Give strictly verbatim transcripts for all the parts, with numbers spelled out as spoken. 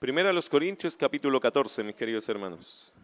Primera a los Corintios, capítulo catorce, mis queridos hermanos.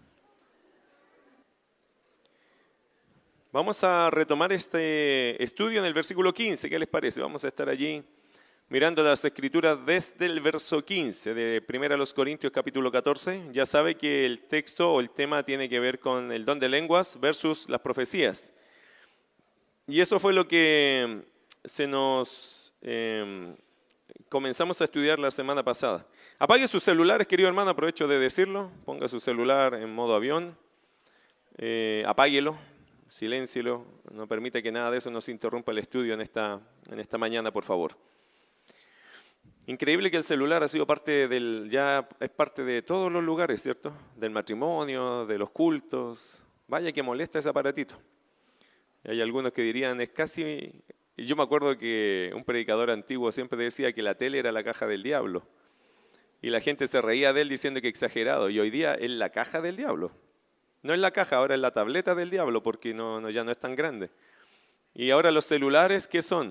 Vamos a retomar este estudio en el versículo quince, ¿qué les parece? Vamos a estar allí mirando las escrituras desde el verso quince de Primera a los Corintios, capítulo catorce. Ya sabe que el texto o el tema tiene que ver con el don de lenguas versus las profecías. Y eso fue lo que se nos eh, comenzamos a estudiar la semana pasada. Apague sus celulares, querido hermano, aprovecho de decirlo. Ponga su celular en modo avión, eh, apáguelo, siléncielo, no permite que nada de eso nos interrumpa el estudio en esta, en esta mañana, por favor. Increíble que el celular ha sido parte del, ya es parte de todos los lugares, ¿cierto? Del matrimonio, de los cultos. Vaya que molesta ese aparatito. Y hay algunos que dirían, es casi... Yo me acuerdo que un predicador antiguo siempre decía que la tele era la caja del diablo. Y la gente se reía de él diciendo que exagerado. Y hoy día es la caja del diablo. No es la caja, ahora es la tableta del diablo, porque no, no, ya no es tan grande. Y ahora los celulares, ¿qué son?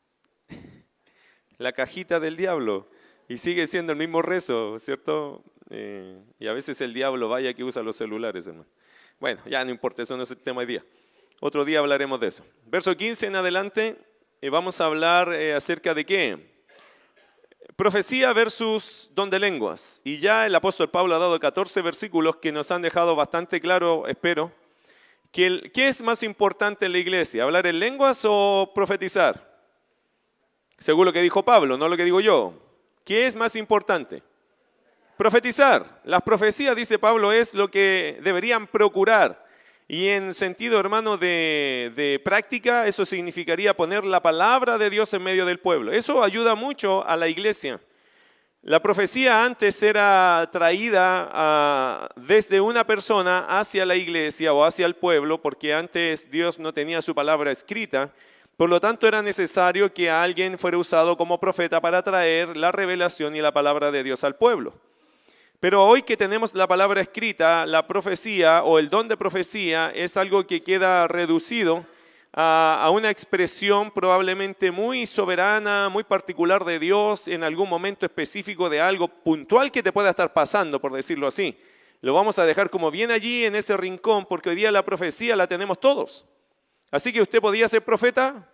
La cajita del diablo. Y sigue siendo el mismo rezo, ¿cierto? Eh, y a veces el diablo vaya que usa los celulares, hermano. Bueno, ya no importa, eso no es el tema hoy día. Otro día hablaremos de eso. Verso quince en adelante, eh, vamos a hablar eh, acerca de qué. Profecía versus don de lenguas. Y ya el apóstol Pablo ha dado catorce versículos que nos han dejado bastante claro, espero, que el, ¿qué es más importante en la iglesia? ¿Hablar en lenguas o profetizar? Según lo que dijo Pablo, no lo que digo yo. ¿Qué es más importante? Profetizar. Las profecías, dice Pablo, es lo que deberían procurar. Y en sentido, hermano, de, de práctica, eso significaría poner la palabra de Dios en medio del pueblo. Eso ayuda mucho a la iglesia. La profecía antes era traída a, desde una persona hacia la iglesia o hacia el pueblo, porque antes Dios no tenía su palabra escrita. Por lo tanto, era necesario que alguien fuera usado como profeta para traer la revelación y la palabra de Dios al pueblo. Pero hoy que tenemos la palabra escrita, la profecía o el don de profecía es algo que queda reducido a, a una expresión probablemente muy soberana, muy particular de Dios en algún momento específico de algo puntual que te pueda estar pasando, por decirlo así. Lo vamos a dejar como bien allí en ese rincón porque hoy día la profecía la tenemos todos. Así que usted podía ser profeta.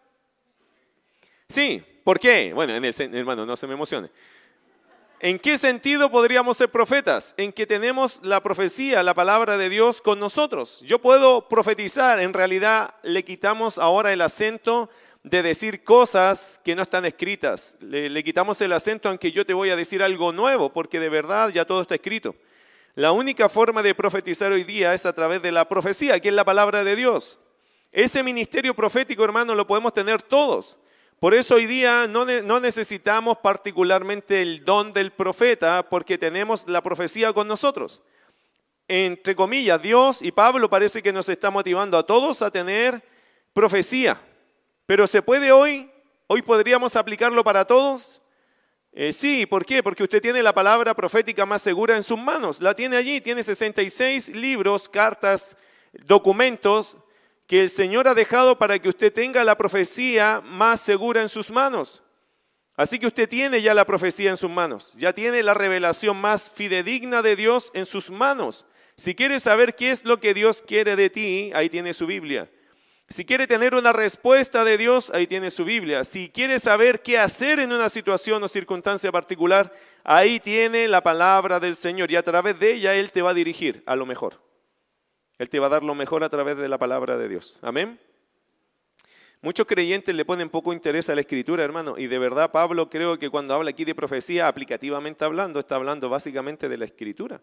Sí, ¿por qué? Bueno, en el, hermano, no se me emocione. ¿En qué sentido podríamos ser profetas? En que tenemos la profecía, la palabra de Dios con nosotros. Yo puedo profetizar, en realidad le quitamos ahora el acento de decir cosas que no están escritas. Le, le quitamos el acento aunque yo te voy a decir algo nuevo, porque de verdad ya todo está escrito. La única forma de profetizar hoy día es a través de la profecía, que es la palabra de Dios. Ese ministerio profético, hermano, lo podemos tener todos. Por eso hoy día no, no necesitamos particularmente el don del profeta porque tenemos la profecía con nosotros. Entre comillas, Dios y Pablo parece que nos está motivando a todos a tener profecía. Pero ¿se puede hoy? ¿Hoy podríamos aplicarlo para todos? Eh, sí, ¿por qué? Porque usted tiene la palabra profética más segura en sus manos. La tiene allí, tiene sesenta y seis libros, cartas, documentos que el Señor ha dejado para que usted tenga la profecía más segura en sus manos. Así que usted tiene ya la profecía en sus manos, ya tiene la revelación más fidedigna de Dios en sus manos. Si quiere saber qué es lo que Dios quiere de ti, ahí tiene su Biblia. Si quiere tener una respuesta de Dios, ahí tiene su Biblia. Si quiere saber qué hacer en una situación o circunstancia particular, ahí tiene la palabra del Señor y a través de ella Él te va a dirigir a lo mejor. Él te va a dar lo mejor a través de la palabra de Dios. Amén. Muchos creyentes le ponen poco interés a la Escritura, hermano. Y de verdad Pablo creo que cuando habla aquí de profecía, aplicativamente hablando, está hablando básicamente de la Escritura.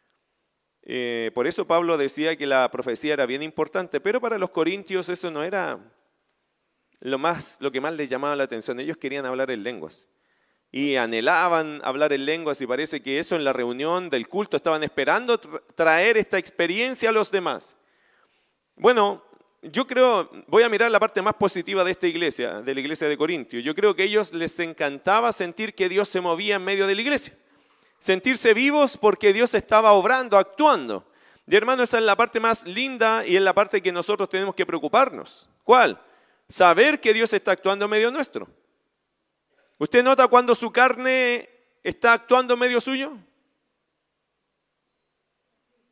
Eh, por eso Pablo decía que la profecía era bien importante. Pero para los corintios eso no era lo, más, lo que más les llamaba la atención. Ellos querían hablar en lenguas. Y anhelaban hablar en lenguas y parece que eso en la reunión del culto estaban esperando traer esta experiencia a los demás. Bueno, yo creo, voy a mirar la parte más positiva de esta iglesia, de la iglesia de Corintio. Yo creo que a ellos les encantaba sentir que Dios se movía en medio de la iglesia. Sentirse vivos porque Dios estaba obrando, actuando. Y hermano, esa es la parte más linda y es la parte que nosotros tenemos que preocuparnos. ¿Cuál? Saber que Dios está actuando en medio nuestro. ¿Usted nota cuando su carne está actuando en medio suyo?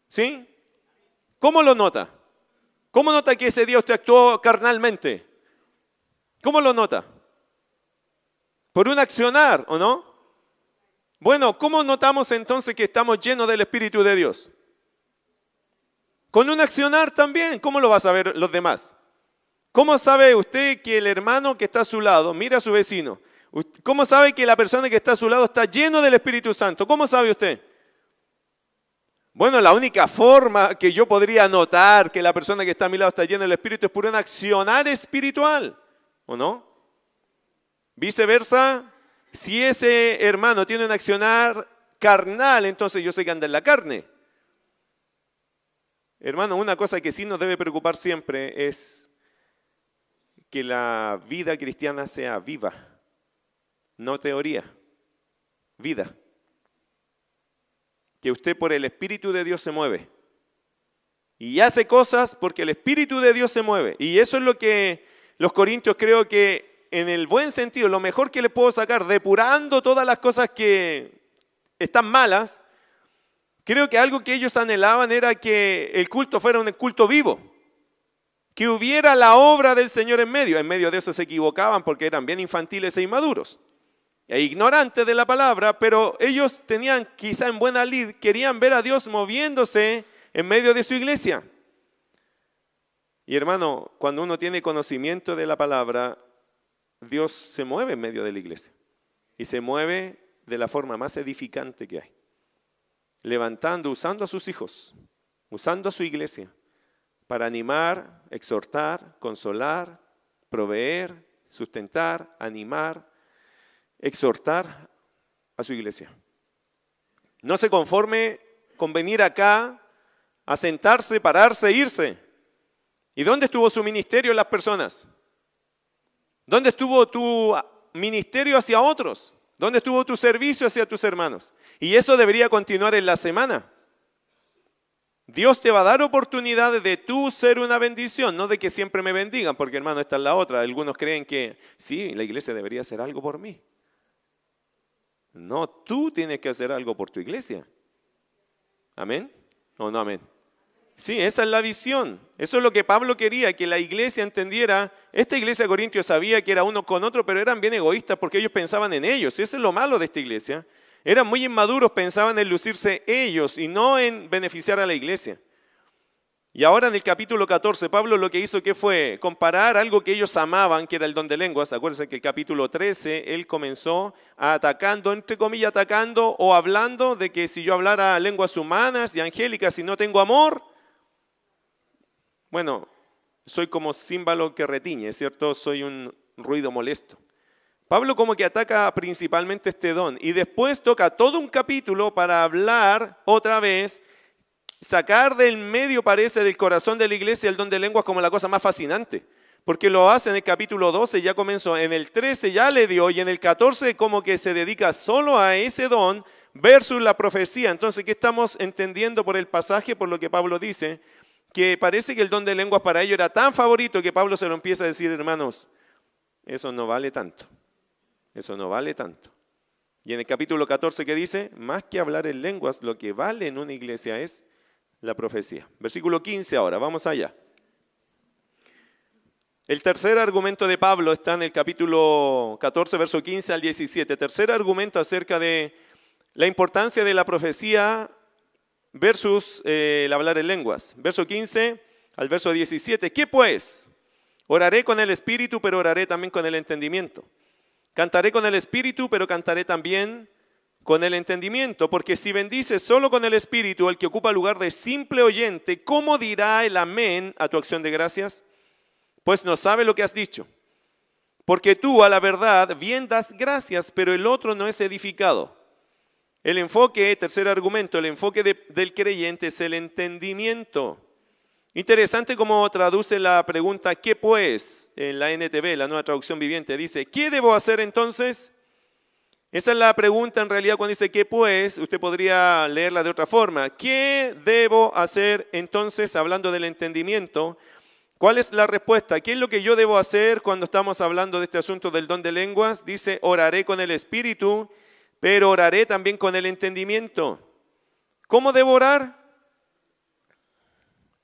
¿Sí? ¿Cómo lo nota? ¿Cómo nota que ese día usted actuó carnalmente? ¿Cómo lo nota? Por un accionar, ¿o no? Bueno, ¿cómo notamos entonces que estamos llenos del Espíritu de Dios? Con un accionar también. ¿Cómo lo va a saber los demás? ¿Cómo sabe usted que el hermano que está a su lado, mira a su vecino? ¿Cómo sabe que la persona que está a su lado está lleno del Espíritu Santo? ¿Cómo sabe usted? Bueno, la única forma que yo podría notar que la persona que está a mi lado está llena del Espíritu es por un accionar espiritual, ¿o no? Viceversa, si ese hermano tiene un accionar carnal, entonces yo sé que anda en la carne. Hermano, una cosa que sí nos debe preocupar siempre es que la vida cristiana sea viva, no teoría, vida. Que usted por el Espíritu de Dios se mueve. Y hace cosas porque el Espíritu de Dios se mueve. Y eso es lo que los corintios creo que en el buen sentido, lo mejor que les puedo sacar, depurando todas las cosas que están malas, creo que algo que ellos anhelaban era que el culto fuera un culto vivo. Que hubiera la obra del Señor en medio. En medio de eso se equivocaban porque eran bien infantiles e inmaduros. E ignorantes de la palabra, pero ellos tenían quizá en buena lid, querían ver a Dios moviéndose en medio de su iglesia. Y hermano, cuando uno tiene conocimiento de la palabra, Dios se mueve en medio de la iglesia. Y se mueve de la forma más edificante que hay. Levantando, usando a sus hijos, usando a su iglesia, para animar, exhortar, consolar, proveer, sustentar, animar, exhortar a su iglesia. No se conforme con venir acá a sentarse, pararse e irse. ¿Y dónde estuvo su ministerio en las personas? ¿Dónde estuvo tu ministerio hacia otros? ¿Dónde estuvo tu servicio hacia tus hermanos? Y eso debería continuar en la semana. Dios te va a dar oportunidades de tú ser una bendición, no de que siempre me bendigan, porque hermano, esta es la otra. Algunos creen que sí, la iglesia debería hacer algo por mí. No, tú tienes que hacer algo por tu iglesia. ¿Amén? ¿O no amén? Sí, esa es la visión. Eso es lo que Pablo quería, que la iglesia entendiera. Esta iglesia de Corintios sabía que era uno con otro, pero eran bien egoístas porque ellos pensaban en ellos. Y eso es lo malo de esta iglesia. Eran muy inmaduros, pensaban en lucirse ellos y no en beneficiar a la iglesia. Y ahora en el capítulo catorce, Pablo lo que hizo, ¿qué fue? Comparar algo que ellos amaban, que era el don de lenguas. Acuérdense que el capítulo trece, él comenzó atacando, entre comillas, atacando o hablando de que si yo hablara lenguas humanas y angélicas y no tengo amor, bueno, soy como címbalo que retiñe, ¿cierto? Soy un ruido molesto. Pablo como que ataca principalmente este don y después toca todo un capítulo para hablar otra vez, sacar del medio, parece, del corazón de la iglesia el don de lenguas como la cosa más fascinante. Porque lo hace en el capítulo doce, ya comenzó, en el trece ya le dio y en el catorce como que se dedica solo a ese don versus la profecía. Entonces, ¿qué estamos entendiendo por el pasaje, por lo que Pablo dice? Que parece que el don de lenguas para ellos era tan favorito que Pablo se lo empieza a decir, hermanos, eso no vale tanto. Eso no vale tanto. Y en el capítulo catorce, ¿qué dice? Más que hablar en lenguas, lo que vale en una iglesia es la profecía. Versículo quince ahora, vamos allá. El tercer argumento de Pablo está en el capítulo catorce, verso quince al diecisiete. Tercer argumento acerca de la importancia de la profecía versus eh, el hablar en lenguas. Verso quince al verso diecisiete. ¿Qué pues? Oraré con el espíritu, pero oraré también con el entendimiento. Cantaré con el espíritu, pero cantaré también con el entendimiento, porque si bendices solo con el espíritu, el que ocupa lugar de simple oyente, ¿cómo dirá el amén a tu acción de gracias? Pues no sabe lo que has dicho. Porque tú, a la verdad, bien das gracias, pero el otro no es edificado. El enfoque, tercer argumento, el enfoque de, del creyente es el entendimiento. Interesante cómo traduce la pregunta, ¿qué pues? En la N T V, la nueva traducción viviente, dice, ¿qué debo hacer entonces? Esa es la pregunta en realidad cuando dice, ¿qué pues? Usted podría leerla de otra forma. ¿Qué debo hacer entonces? Hablando del entendimiento, ¿cuál es la respuesta? ¿Qué es lo que yo debo hacer cuando estamos hablando de este asunto del don de lenguas? Dice, oraré con el espíritu, pero oraré también con el entendimiento. ¿Cómo debo orar?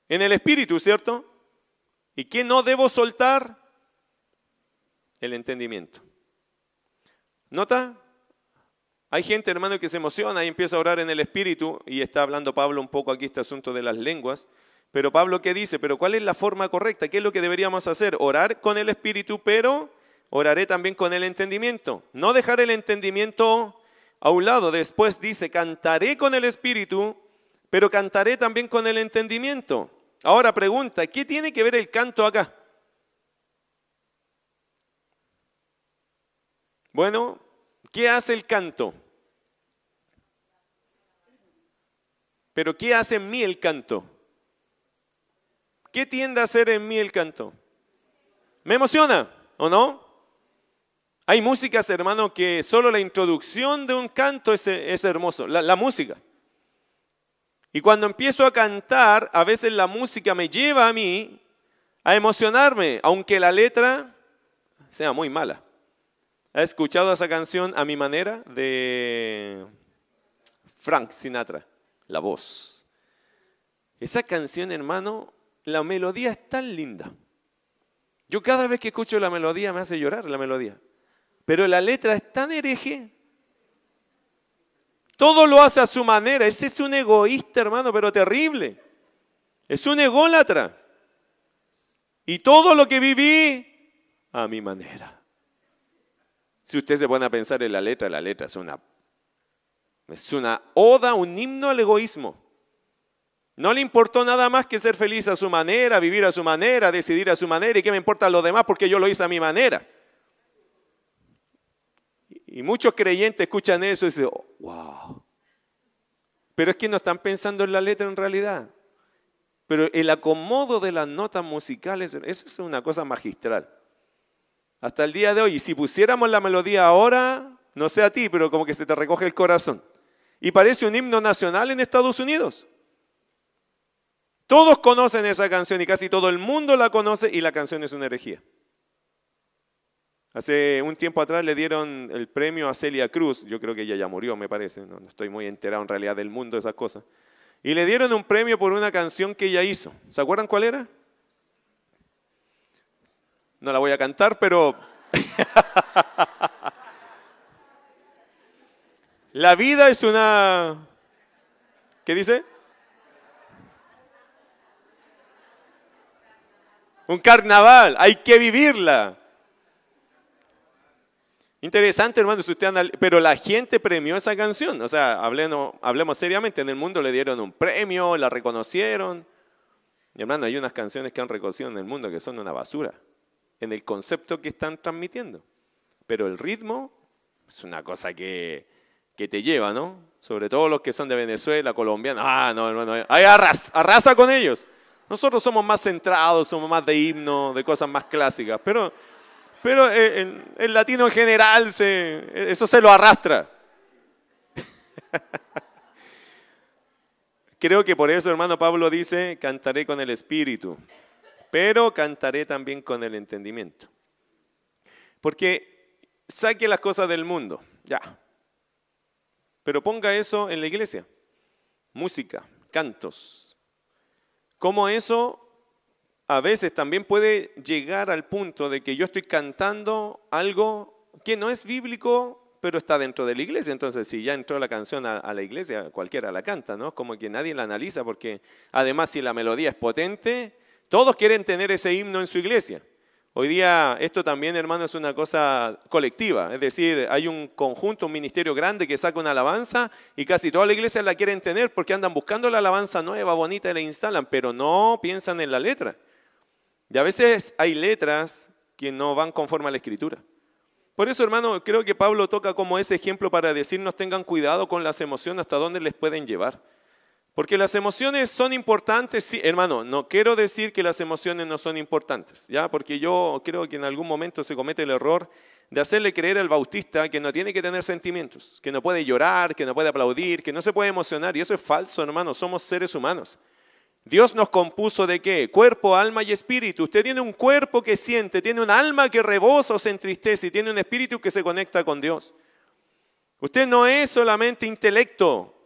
En el espíritu, ¿cierto? ¿Y qué no debo soltar? El entendimiento. ¿Nota? Hay gente, hermano, que se emociona y empieza a orar en el espíritu, y está hablando Pablo un poco aquí este asunto de las lenguas. Pero Pablo, ¿qué dice? ¿Pero cuál es la forma correcta? ¿Qué es lo que deberíamos hacer? Orar con el espíritu, pero oraré también con el entendimiento. No dejar el entendimiento a un lado. Después dice, cantaré con el espíritu, pero cantaré también con el entendimiento. Ahora pregunta, ¿qué tiene que ver el canto acá? Bueno, ¿qué hace el canto? Pero ¿qué hace en mí el canto? ¿Qué tiende a hacer en mí el canto? ¿Me emociona o no? Hay músicas, hermano, que solo la introducción de un canto es, es hermoso, la, la música. Y cuando empiezo a cantar, a veces la música me lleva a mí a emocionarme, aunque la letra sea muy mala. ¿Has escuchado esa canción A Mi Manera de Frank Sinatra? La voz. Esa canción, hermano, la melodía es tan linda. Yo cada vez que escucho la melodía me hace llorar la melodía. Pero la letra es tan hereje. Todo lo hace a su manera. Ese es un egoísta, hermano, pero terrible. Es un ególatra. Y todo lo que viví, a mi manera. Si usted se pone a pensar en la letra, la letra es una, es una oda, un himno al egoísmo. No le importó nada más que ser feliz a su manera, vivir a su manera, decidir a su manera. ¿Y qué me importa lo demás? Porque yo lo hice a mi manera. Y muchos creyentes escuchan eso y dicen, oh, wow. Pero es que no están pensando en la letra en realidad. Pero el acomodo de las notas musicales, eso es una cosa magistral. Hasta el día de hoy, y si pusiéramos la melodía ahora, no sé a ti, pero como que se te recoge el corazón. Y parece un himno nacional en Estados Unidos. Todos conocen esa canción y casi todo el mundo la conoce, y la canción es una herejía. Hace un tiempo atrás le dieron el premio a Celia Cruz, yo creo que ella ya murió, me parece, no, no estoy muy enterado en realidad del mundo de esas cosas. Y le dieron un premio por una canción que ella hizo. ¿Se acuerdan cuál era? No la voy a cantar, pero... La vida es una... ¿Qué dice? Un carnaval, hay que vivirla. Interesante, hermano, si usted anal... pero la gente premió esa canción. O sea, hablemos, hablemos seriamente, en el mundo le dieron un premio, la reconocieron. Y hermano, hay unas canciones que han reconocido en el mundo que son una basura, en el concepto que están transmitiendo. Pero el ritmo es una cosa que, que te lleva, ¿no? Sobre todo los que son de Venezuela, colombianos. Ah, no, hermano, ahí arrasa, arrasa con ellos. Nosotros somos más centrados, somos más de himno, de cosas más clásicas. Pero, pero el, el latino en general, se, eso se lo arrastra. Creo que por eso, hermano, Pablo dice, cantaré con el espíritu, pero cantaré también con el entendimiento. Porque saque las cosas del mundo, ya. Pero ponga eso en la iglesia. Música, cantos. Cómo eso a veces también puede llegar al punto de que yo estoy cantando algo que no es bíblico, pero está dentro de la iglesia. Entonces, si ya entró la canción a, a la iglesia, cualquiera la canta, ¿no? Como que nadie la analiza, porque además si la melodía es potente, todos quieren tener ese himno en su iglesia. Hoy día esto también, hermano, es una cosa colectiva. Es decir, hay un conjunto, un ministerio grande que saca una alabanza y casi toda la iglesia la quieren tener porque andan buscando la alabanza nueva, bonita y la instalan, pero no piensan en la letra. Y a veces hay letras que no van conforme a la Escritura. Por eso, hermano, creo que Pablo toca como ese ejemplo para decirnos tengan cuidado con las emociones, hasta dónde les pueden llevar. Porque las emociones son importantes, sí, hermano, no quiero decir que las emociones no son importantes, ¿ya? Porque yo creo que en algún momento se comete el error de hacerle creer al bautista que no tiene que tener sentimientos, que no puede llorar, que no puede aplaudir, que no se puede emocionar, y eso es falso, hermano, somos seres humanos. Dios nos compuso ¿de qué? Cuerpo, alma y espíritu. Usted tiene un cuerpo que siente, tiene un alma que rebosa o se entristece y tiene un espíritu que se conecta con Dios. Usted no es solamente intelecto.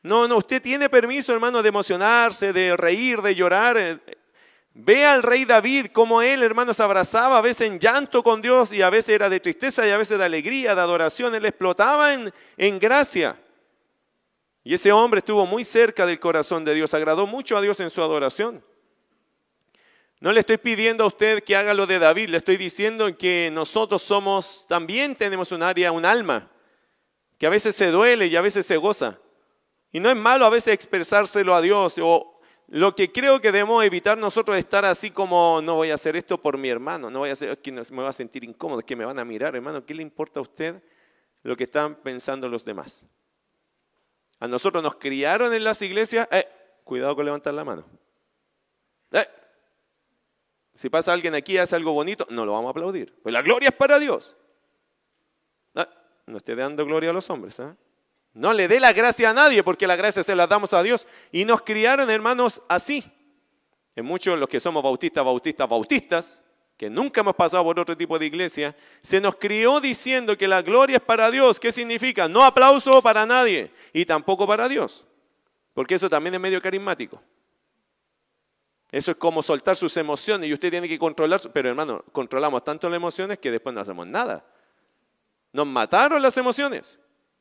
No, no, usted tiene permiso, hermano, de emocionarse, de reír, de llorar. Ve al rey David, como él, hermano, se abrazaba a veces en llanto con Dios y a veces era de tristeza y a veces de alegría, de adoración. Él explotaba en, en gracia. Y ese hombre estuvo muy cerca del corazón de Dios, agradó mucho a Dios en su adoración. No le estoy pidiendo a usted que haga lo de David, le estoy diciendo que nosotros somos, también tenemos un área, un alma, que a veces se duele y a veces se goza. Y no es malo a veces expresárselo a Dios. O lo que creo que debemos evitar nosotros es estar así como, no voy a hacer esto por mi hermano, no voy a hacer, es que me va a sentir incómodo, es que me van a mirar, hermano. ¿Qué le importa a usted lo que están pensando los demás? A nosotros nos criaron en las iglesias, eh, cuidado con levantar la mano. Eh, si pasa alguien aquí y hace algo bonito, no lo vamos a aplaudir. Pues la gloria es para Dios. Eh, no esté dando gloria a los hombres. ¿eh? No le dé la gracia a nadie, porque la gracia se la damos a Dios. Y nos criaron, hermanos, así. En muchos, los que somos bautistas, bautistas, bautistas, que nunca hemos pasado por otro tipo de iglesia, se nos crió diciendo que la gloria es para Dios. ¿Qué significa? No aplauso para nadie y tampoco para Dios, porque eso también es medio carismático. Eso es como soltar sus emociones y usted tiene que controlar, pero hermano, controlamos tanto las emociones que después no hacemos nada. Nos mataron las emociones.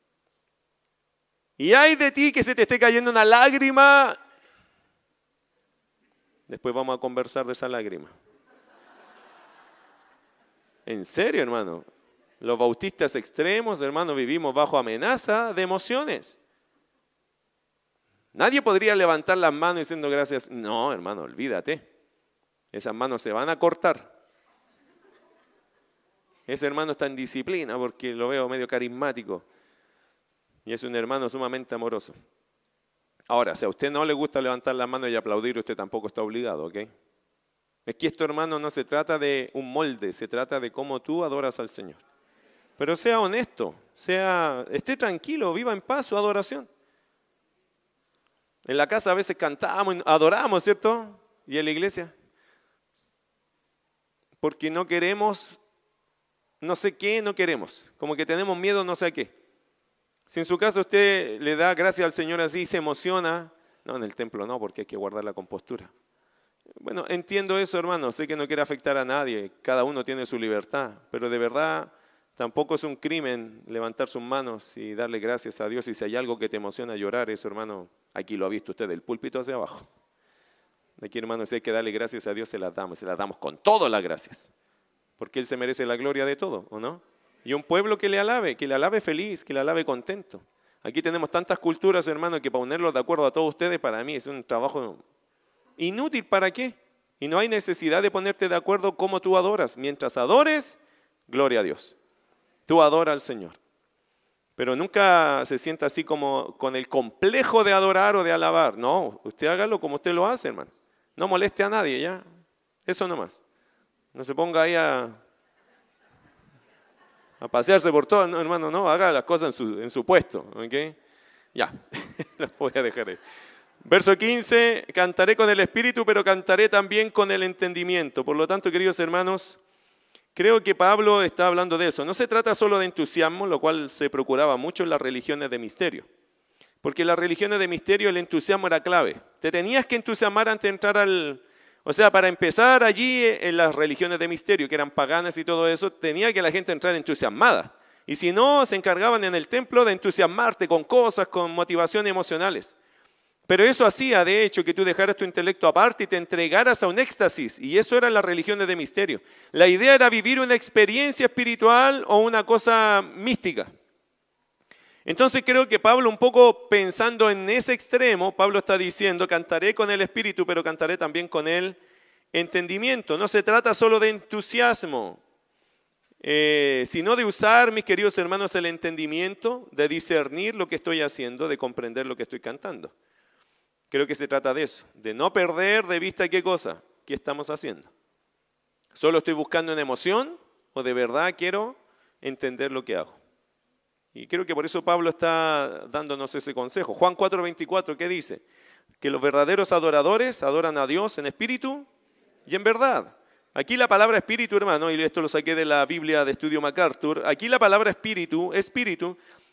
Y hay de ti que se te esté cayendo una lágrima. Después vamos a conversar de esa lágrima. En serio, hermano. Los bautistas extremos, hermano, vivimos bajo amenaza de emociones. Nadie podría levantar las manos diciendo gracias. No, hermano, olvídate. Esas manos se van a cortar. Ese hermano está en disciplina porque lo veo medio carismático. Y es un hermano sumamente amoroso. Ahora, si a usted no le gusta levantar las manos y aplaudir, usted tampoco está obligado, ¿ok? Es que esto, hermano, no se trata de un molde, se trata de cómo tú adoras al Señor. Pero sea honesto, sea, esté tranquilo, viva en paz su adoración. En la casa a veces cantamos, adoramos, ¿cierto? Y en la iglesia. Porque no queremos, no sé qué, no queremos. Como que tenemos miedo, no sé a qué. Si en su casa usted le da gracias al Señor así y se emociona, no, en el templo no, porque hay que guardar la compostura. Bueno, entiendo eso, hermano, sé que no quiere afectar a nadie, cada uno tiene su libertad, pero de verdad tampoco es un crimen levantar sus manos y darle gracias a Dios. Y si hay algo que te emociona llorar, eso, hermano, aquí lo ha visto usted, del púlpito hacia abajo. Aquí, hermano, si hay que darle gracias a Dios, se las damos, se las damos con todas las gracias, porque Él se merece la gloria de todo, ¿o no? Y un pueblo que le alabe, que le alabe feliz, que le alabe contento. Aquí tenemos tantas culturas, hermano, que para ponerlos de acuerdo a todos ustedes, para mí es un trabajo inútil. ¿Para qué? Y no hay necesidad de ponerte de acuerdo cómo tú adoras. Mientras adores, gloria a Dios. Tú adora al Señor. Pero nunca se sienta así como con el complejo de adorar o de alabar. No, usted hágalo como usted lo hace, hermano. No moleste a nadie, ¿ya? Eso nomás. No se ponga ahí a... a pasearse por todo, no, hermano, no, haga las cosas en su, en su puesto, ¿ok? Ya, los voy a dejar ahí. Verso quince, cantaré con el espíritu, pero cantaré también con el entendimiento. Por lo tanto, queridos hermanos, creo que Pablo está hablando de eso. No se trata solo de entusiasmo, lo cual se procuraba mucho en las religiones de misterio. Porque en las religiones de misterio el entusiasmo era clave. Te tenías que entusiasmar antes de entrar al... O sea, para empezar allí en las religiones de misterio, que eran paganas y todo eso, tenía que la gente entrar entusiasmada. Y si no, se encargaban en el templo de entusiasmarte con cosas, con motivaciones emocionales. Pero eso hacía, de hecho, que tú dejaras tu intelecto aparte y te entregaras a un éxtasis. Y eso eran las religiones de misterio. La idea era vivir una experiencia espiritual o una cosa mística. Entonces creo que Pablo, un poco pensando en ese extremo, Pablo está diciendo, cantaré con el espíritu, pero cantaré también con el entendimiento. No se trata solo de entusiasmo, eh, sino de usar, mis queridos hermanos, el entendimiento, de discernir lo que estoy haciendo, de comprender lo que estoy cantando. Creo que se trata de eso, de no perder de vista qué cosa, qué estamos haciendo. ¿Solo estoy buscando una emoción o de verdad quiero entender lo que hago? Y creo que por eso Pablo está dándonos ese consejo. Juan cuatro veinticuatro, ¿qué dice? Que los verdaderos adoradores adoran a Dios en espíritu y en verdad. Aquí la palabra espíritu, hermano, y esto lo saqué de la Biblia de Estudio MacArthur, aquí la palabra espíritu, espíritu,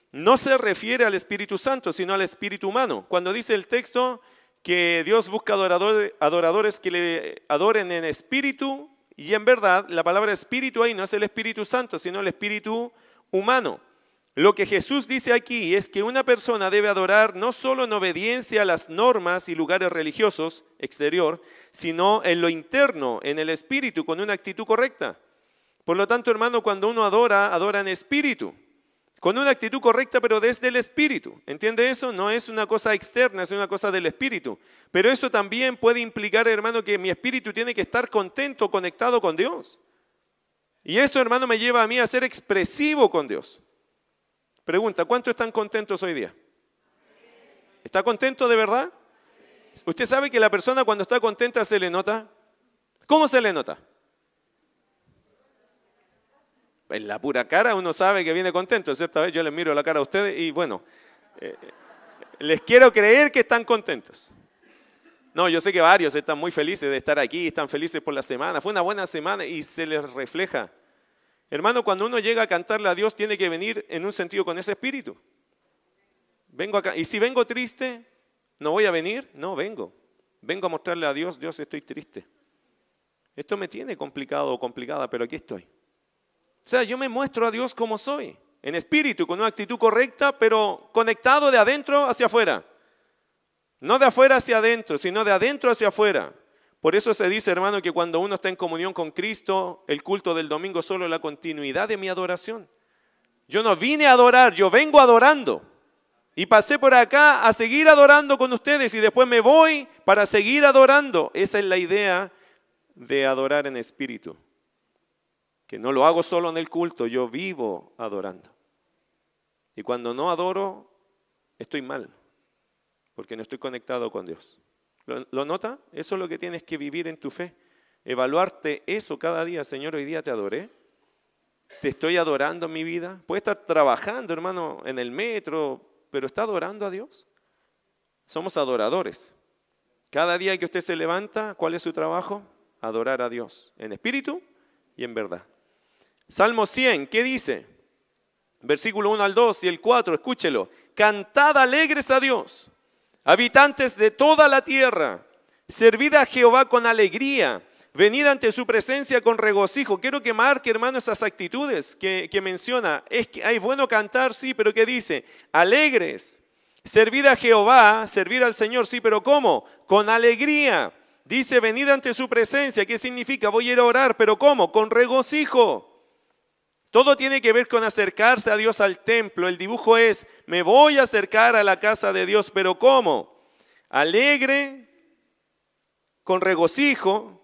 no se refiere al Espíritu Santo, sino al espíritu humano. Cuando dice el texto que Dios busca adoradores, adoradores que le adoren en espíritu y en verdad, la palabra espíritu ahí no es el Espíritu Santo, sino el espíritu humano. Lo que Jesús dice aquí es que una persona debe adorar no solo en obediencia a las normas y lugares religiosos exterior, sino en lo interno, en el espíritu, con una actitud correcta. Por lo tanto, hermano, cuando uno adora, adora en espíritu, con una actitud correcta, pero desde el espíritu. ¿Entiende eso? No es una cosa externa, es una cosa del espíritu. Pero eso también puede implicar, hermano, que mi espíritu tiene que estar contento, conectado con Dios. Y eso, hermano, me lleva a mí a ser expresivo con Dios. Pregunta, ¿cuántos están contentos hoy día? ¿Está contento de verdad? ¿Usted sabe que la persona cuando está contenta se le nota? ¿Cómo se le nota? En la pura cara uno sabe que viene contento. Cierta vez yo les miro la cara a ustedes y bueno, eh, les quiero creer que están contentos. No, yo sé que varios están muy felices de estar aquí, están felices por la semana. Fue una buena semana y se les refleja. Hermano, cuando uno llega a cantarle a Dios, tiene que venir en un sentido con ese espíritu. Vengo acá. Y si vengo triste, ¿no voy a venir? No, vengo. Vengo a mostrarle a Dios, Dios, estoy triste. Esto me tiene complicado o complicada, pero aquí estoy. O sea, yo me muestro a Dios como soy, en espíritu, con una actitud correcta, pero conectado de adentro hacia afuera. No de afuera hacia adentro, sino de adentro hacia afuera. Por eso se dice, hermano, que cuando uno está en comunión con Cristo, el culto del domingo es solo la continuidad de mi adoración. Yo no vine a adorar, yo vengo adorando. Y pasé por acá a seguir adorando con ustedes y después me voy para seguir adorando. Esa es la idea de adorar en espíritu. Que no lo hago solo en el culto, yo vivo adorando. Y cuando no adoro, estoy mal, porque no estoy conectado con Dios. ¿Lo, lo nota? Eso es lo que tienes que vivir en tu fe. Evaluarte eso cada día. Señor, hoy día te adoré. Te estoy adorando en mi vida. Puede estar trabajando, hermano, en el metro, pero ¿está adorando a Dios? Somos adoradores. Cada día que usted se levanta, ¿cuál es su trabajo? Adorar a Dios, en espíritu y en verdad. Salmo cien, ¿qué dice? Versículo uno al dos y el cuatro, escúchelo. Cantad alegres a Dios, habitantes de toda la tierra. Servid a Jehová con alegría. Venid ante su presencia con regocijo. Quiero que marque, hermano, esas actitudes que, que menciona. Es que hay bueno cantar, sí, pero ¿qué dice? Alegres. Servid a Jehová, servir al Señor, sí, pero ¿cómo? Con alegría. Dice, venid ante su presencia. ¿Qué significa? Voy a ir a orar, pero ¿cómo? Con regocijo. Todo tiene que ver con acercarse a Dios al templo. El dibujo es, me voy a acercar a la casa de Dios, pero ¿cómo? Alegre, con regocijo.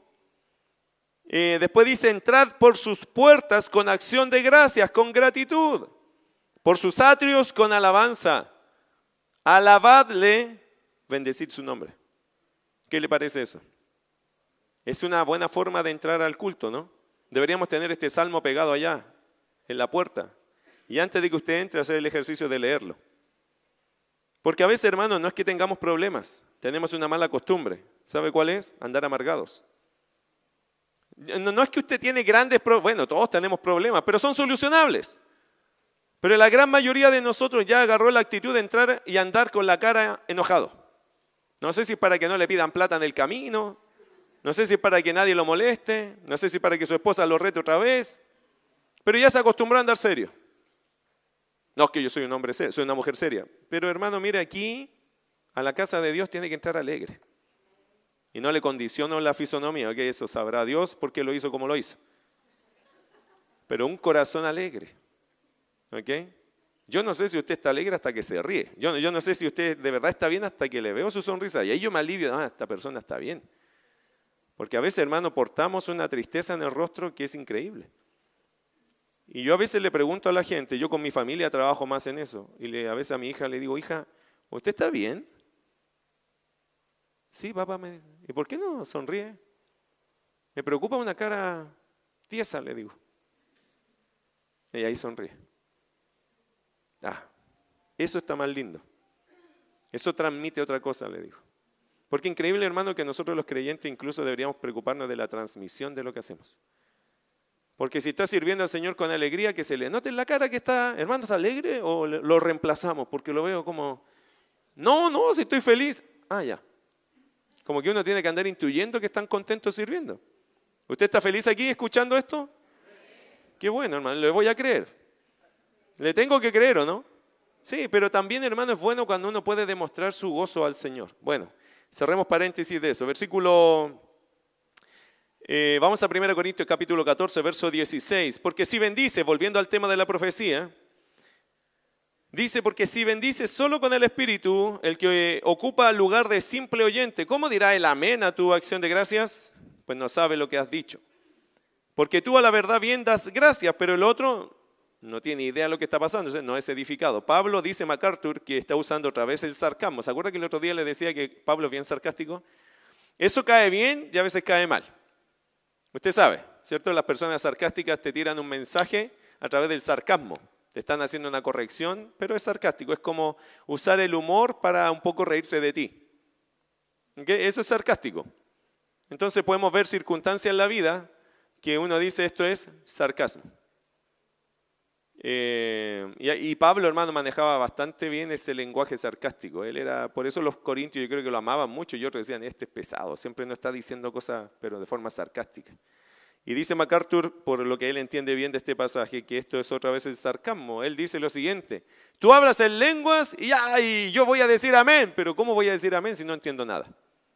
Eh, después dice, entrad por sus puertas con acción de gracias, con gratitud. Por sus atrios con alabanza. Alabadle, bendecid su nombre. ¿Qué le parece eso? Es una buena forma de entrar al culto, ¿no? Deberíamos tener este salmo pegado allá, en la puerta. Y antes de que usted entre, hacer el ejercicio de leerlo. Porque a veces, hermano, no es que tengamos problemas. Tenemos una mala costumbre. ¿Sabe cuál es? Andar amargados. No, no es que usted tiene grandes problemas. Bueno, todos tenemos problemas, pero son solucionables. Pero la gran mayoría de nosotros ya agarró la actitud de entrar y andar con la cara enojado. No sé si es para que no le pidan plata en el camino. No sé si es para que nadie lo moleste. No sé si es para que su esposa lo rete otra vez. Pero ya se acostumbró a andar serio. No es que yo soy un hombre serio, soy una mujer seria. Pero hermano, mire, aquí a la casa de Dios tiene que entrar alegre. Y no le condiciono la fisonomía, que eso sabrá Dios porque lo hizo como lo hizo. Pero un corazón alegre. ¿Ok? Yo no sé si usted está alegre hasta que se ríe. Yo, yo no sé si usted de verdad está bien hasta que le veo su sonrisa. Y ahí yo me alivio, ah, esta persona está bien. Porque a veces, hermano, portamos una tristeza en el rostro que es increíble. Y yo a veces le pregunto a la gente, yo con mi familia trabajo más en eso. Y le, a veces a mi hija le digo, hija, ¿usted está bien? Sí, papá, me dice. ¿Y por qué no sonríe? Me preocupa una cara tiesa, le digo. Y ahí sonríe. Ah, eso está más lindo. Eso transmite otra cosa, le digo. Porque increíble, hermano, que nosotros los creyentes incluso deberíamos preocuparnos de la transmisión de lo que hacemos. Porque si está sirviendo al Señor con alegría, que se le note en la cara que está, hermano, ¿está alegre? ¿O lo reemplazamos? Porque lo veo como, no, no, si estoy feliz. Ah, ya. Como que uno tiene que andar intuyendo que están contentos sirviendo. ¿Usted está feliz aquí escuchando esto? Qué bueno, hermano, le voy a creer. Le tengo que creer, ¿o no? Sí, pero también, hermano, es bueno cuando uno puede demostrar su gozo al Señor. Bueno, cerremos paréntesis de eso. Versículo, eh, vamos a primera Corintios capítulo catorce, verso dieciséis. Porque si bendice, volviendo al tema de la profecía, dice, porque si bendice solo con el Espíritu, el que ocupa el lugar de simple oyente, ¿cómo dirá el amén a tu acción de gracias? Pues no sabe lo que has dicho. Porque tú a la verdad bien das gracias, pero el otro no tiene idea de lo que está pasando, no es edificado. Pablo dice MacArthur que está usando otra vez el sarcasmo. ¿Se acuerda que el otro día le decía que Pablo es bien sarcástico? Eso cae bien y a veces cae mal. Usted sabe, ¿cierto? Las personas sarcásticas te tiran un mensaje a través del sarcasmo. Te están haciendo una corrección, pero es sarcástico. Es como usar el humor para un poco reírse de ti. ¿Okay? Eso es sarcástico. Entonces podemos ver circunstancias en la vida que uno dice esto es sarcasmo. Eh, y, y Pablo, hermano, manejaba bastante bien ese lenguaje sarcástico. Él era, por eso los corintios yo creo que lo amaban mucho y otros decían, este es pesado, siempre no está diciendo cosas, pero de forma sarcástica. Y dice MacArthur, por lo que él entiende bien de este pasaje, que esto es otra vez el sarcasmo. Él dice lo siguiente, tú hablas en lenguas y, ay, yo voy a decir amén, pero ¿cómo voy a decir amén si no entiendo nada?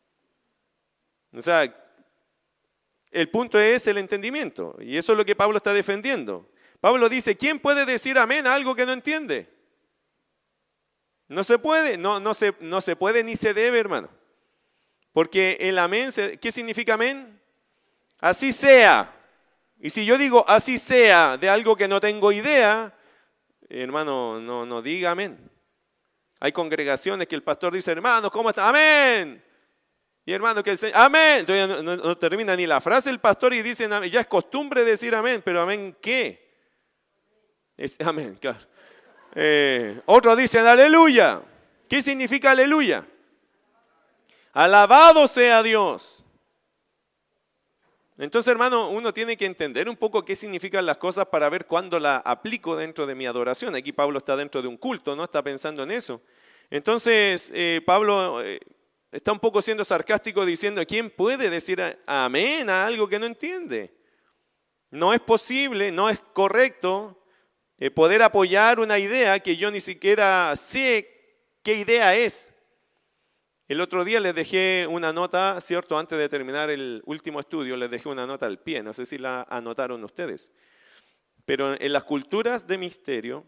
O sea, el punto es el entendimiento y eso es lo que Pablo está defendiendo. Pablo dice, ¿quién puede decir amén a algo que no entiende? No se puede, no, no, se, no se puede ni se debe, hermano. Porque el amén, ¿qué significa amén? Así sea. Y si yo digo así sea de algo que no tengo idea, hermano, no, no diga amén. Hay congregaciones que el pastor dice, hermano, ¿cómo está? Amén. Y hermano, que el Señor, amén. Entonces no, no, no termina ni la frase el pastor y dicen, ya es costumbre decir amén, pero amén, ¿qué? Es amén, claro. Eh, otros dicen aleluya. ¿Qué significa aleluya? Alabado sea Dios. Entonces, hermano, uno tiene que entender un poco qué significan las cosas para ver cuándo la aplico dentro de mi adoración. Aquí Pablo está dentro de un culto, ¿no? Está pensando en eso. Entonces, eh, Pablo eh, está un poco siendo sarcástico diciendo, ¿quién puede decir amén a algo que no entiende? No es posible, no es correcto eh, poder apoyar una idea que yo ni siquiera sé qué idea es. El otro día les dejé una nota, ¿cierto? Antes de terminar el último estudio, les dejé una nota al pie. No sé si la anotaron ustedes. Pero en las culturas de misterio,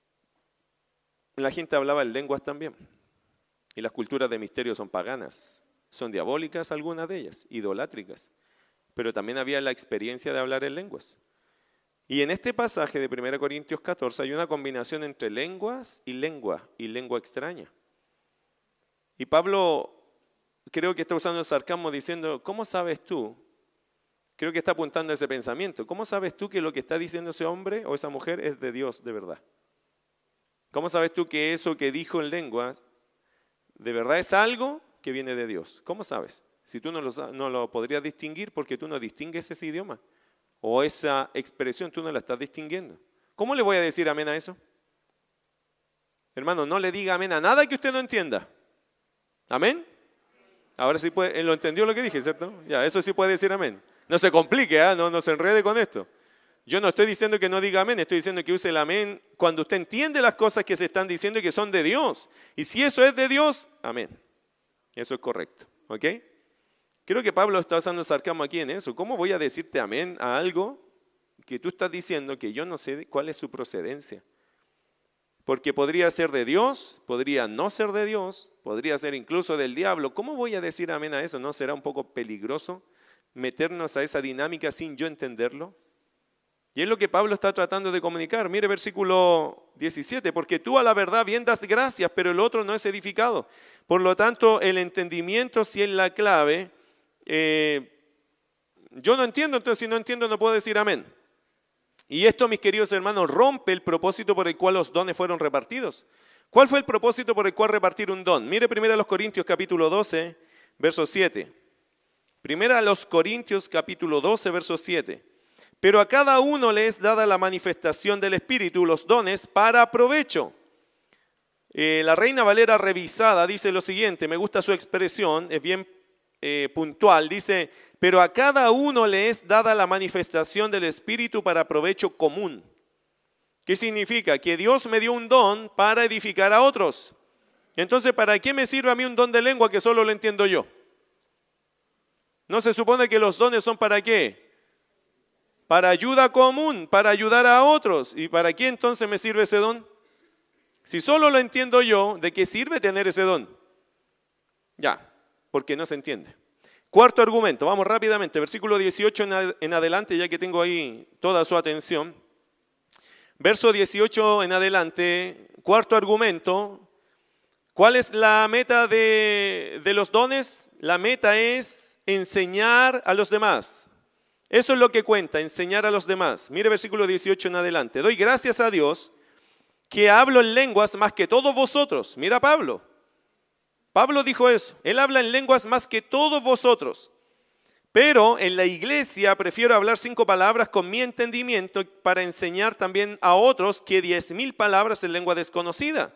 la gente hablaba en lenguas también. Y las culturas de misterio son paganas. Son diabólicas algunas de ellas, idolátricas. Pero también había la experiencia de hablar en lenguas. Y en este pasaje de primera Corintios catorce hay una combinación entre lenguas y lengua, y lengua extraña. Y Pablo creo que está usando el sarcasmo diciendo, ¿cómo sabes tú? Creo que está apuntando a ese pensamiento. ¿Cómo sabes tú que lo que está diciendo ese hombre o esa mujer es de Dios de verdad? ¿Cómo sabes tú que eso que dijo en lenguas de verdad es algo que viene de Dios? ¿Cómo sabes? Si tú no lo, no lo podrías distinguir porque tú no distingues ese idioma o esa expresión, tú no la estás distinguiendo. ¿Cómo le voy a decir amén a eso? Hermano, no le diga amén a nada que usted no entienda. ¿Amén? Ahora sí puede, lo entendió lo que dije, ¿cierto? Ya, eso sí puede decir amén. No se complique, ¿eh? no, no se enrede con esto. Yo no estoy diciendo que no diga amén, estoy diciendo que use el amén cuando usted entiende las cosas que se están diciendo y que son de Dios. Y si eso es de Dios, amén. Eso es correcto, ¿ok? Creo que Pablo está usando sarcasmo aquí en eso. ¿Cómo voy a decirte amén a algo que tú estás diciendo que yo no sé cuál es su procedencia? Porque podría ser de Dios, podría no ser de Dios, podría ser incluso del diablo. ¿Cómo voy a decir amén a eso? ¿No será un poco peligroso meternos a esa dinámica sin yo entenderlo? Y es lo que Pablo está tratando de comunicar. Mire versículo diecisiete, porque tú a la verdad bien das gracias, pero el otro no es edificado. Por lo tanto, el entendimiento sí es la clave. Eh, yo no entiendo, entonces si no entiendo no puedo decir amén. Y esto, mis queridos hermanos, rompe el propósito por el cual los dones fueron repartidos. ¿Cuál fue el propósito por el cual repartir un don? Mire primero a los Corintios capítulo doce, verso siete. Primero a los Corintios capítulo doce, verso siete. Pero a cada uno le es dada la manifestación del Espíritu, los dones, para provecho. Eh, la Reina Valera revisada dice lo siguiente, me gusta su expresión, es bien eh, puntual, dice, pero a cada uno le es dada la manifestación del Espíritu para provecho común. ¿Qué significa? Que Dios me dio un don para edificar a otros. Entonces, ¿para qué me sirve a mí un don de lengua que solo lo entiendo yo? ¿No se supone que los dones son para qué? Para ayuda común, para ayudar a otros. ¿Y para qué entonces me sirve ese don? Si solo lo entiendo yo, ¿de qué sirve tener ese don? Ya, porque no se entiende. Cuarto argumento, vamos rápidamente, versículo dieciocho en adelante, ya que tengo ahí toda su atención. Verso dieciocho en adelante, cuarto argumento. ¿Cuál es la meta de, de los dones? La meta es enseñar a los demás. Eso es lo que cuenta, enseñar a los demás. Mire versículo dieciocho en adelante. Doy gracias a Dios que hablo en lenguas más que todos vosotros. Mira Pablo. Pablo dijo eso. Él habla en lenguas más que todos vosotros. Pero en la iglesia prefiero hablar cinco palabras con mi entendimiento para enseñar también a otros que diez mil palabras en lengua desconocida.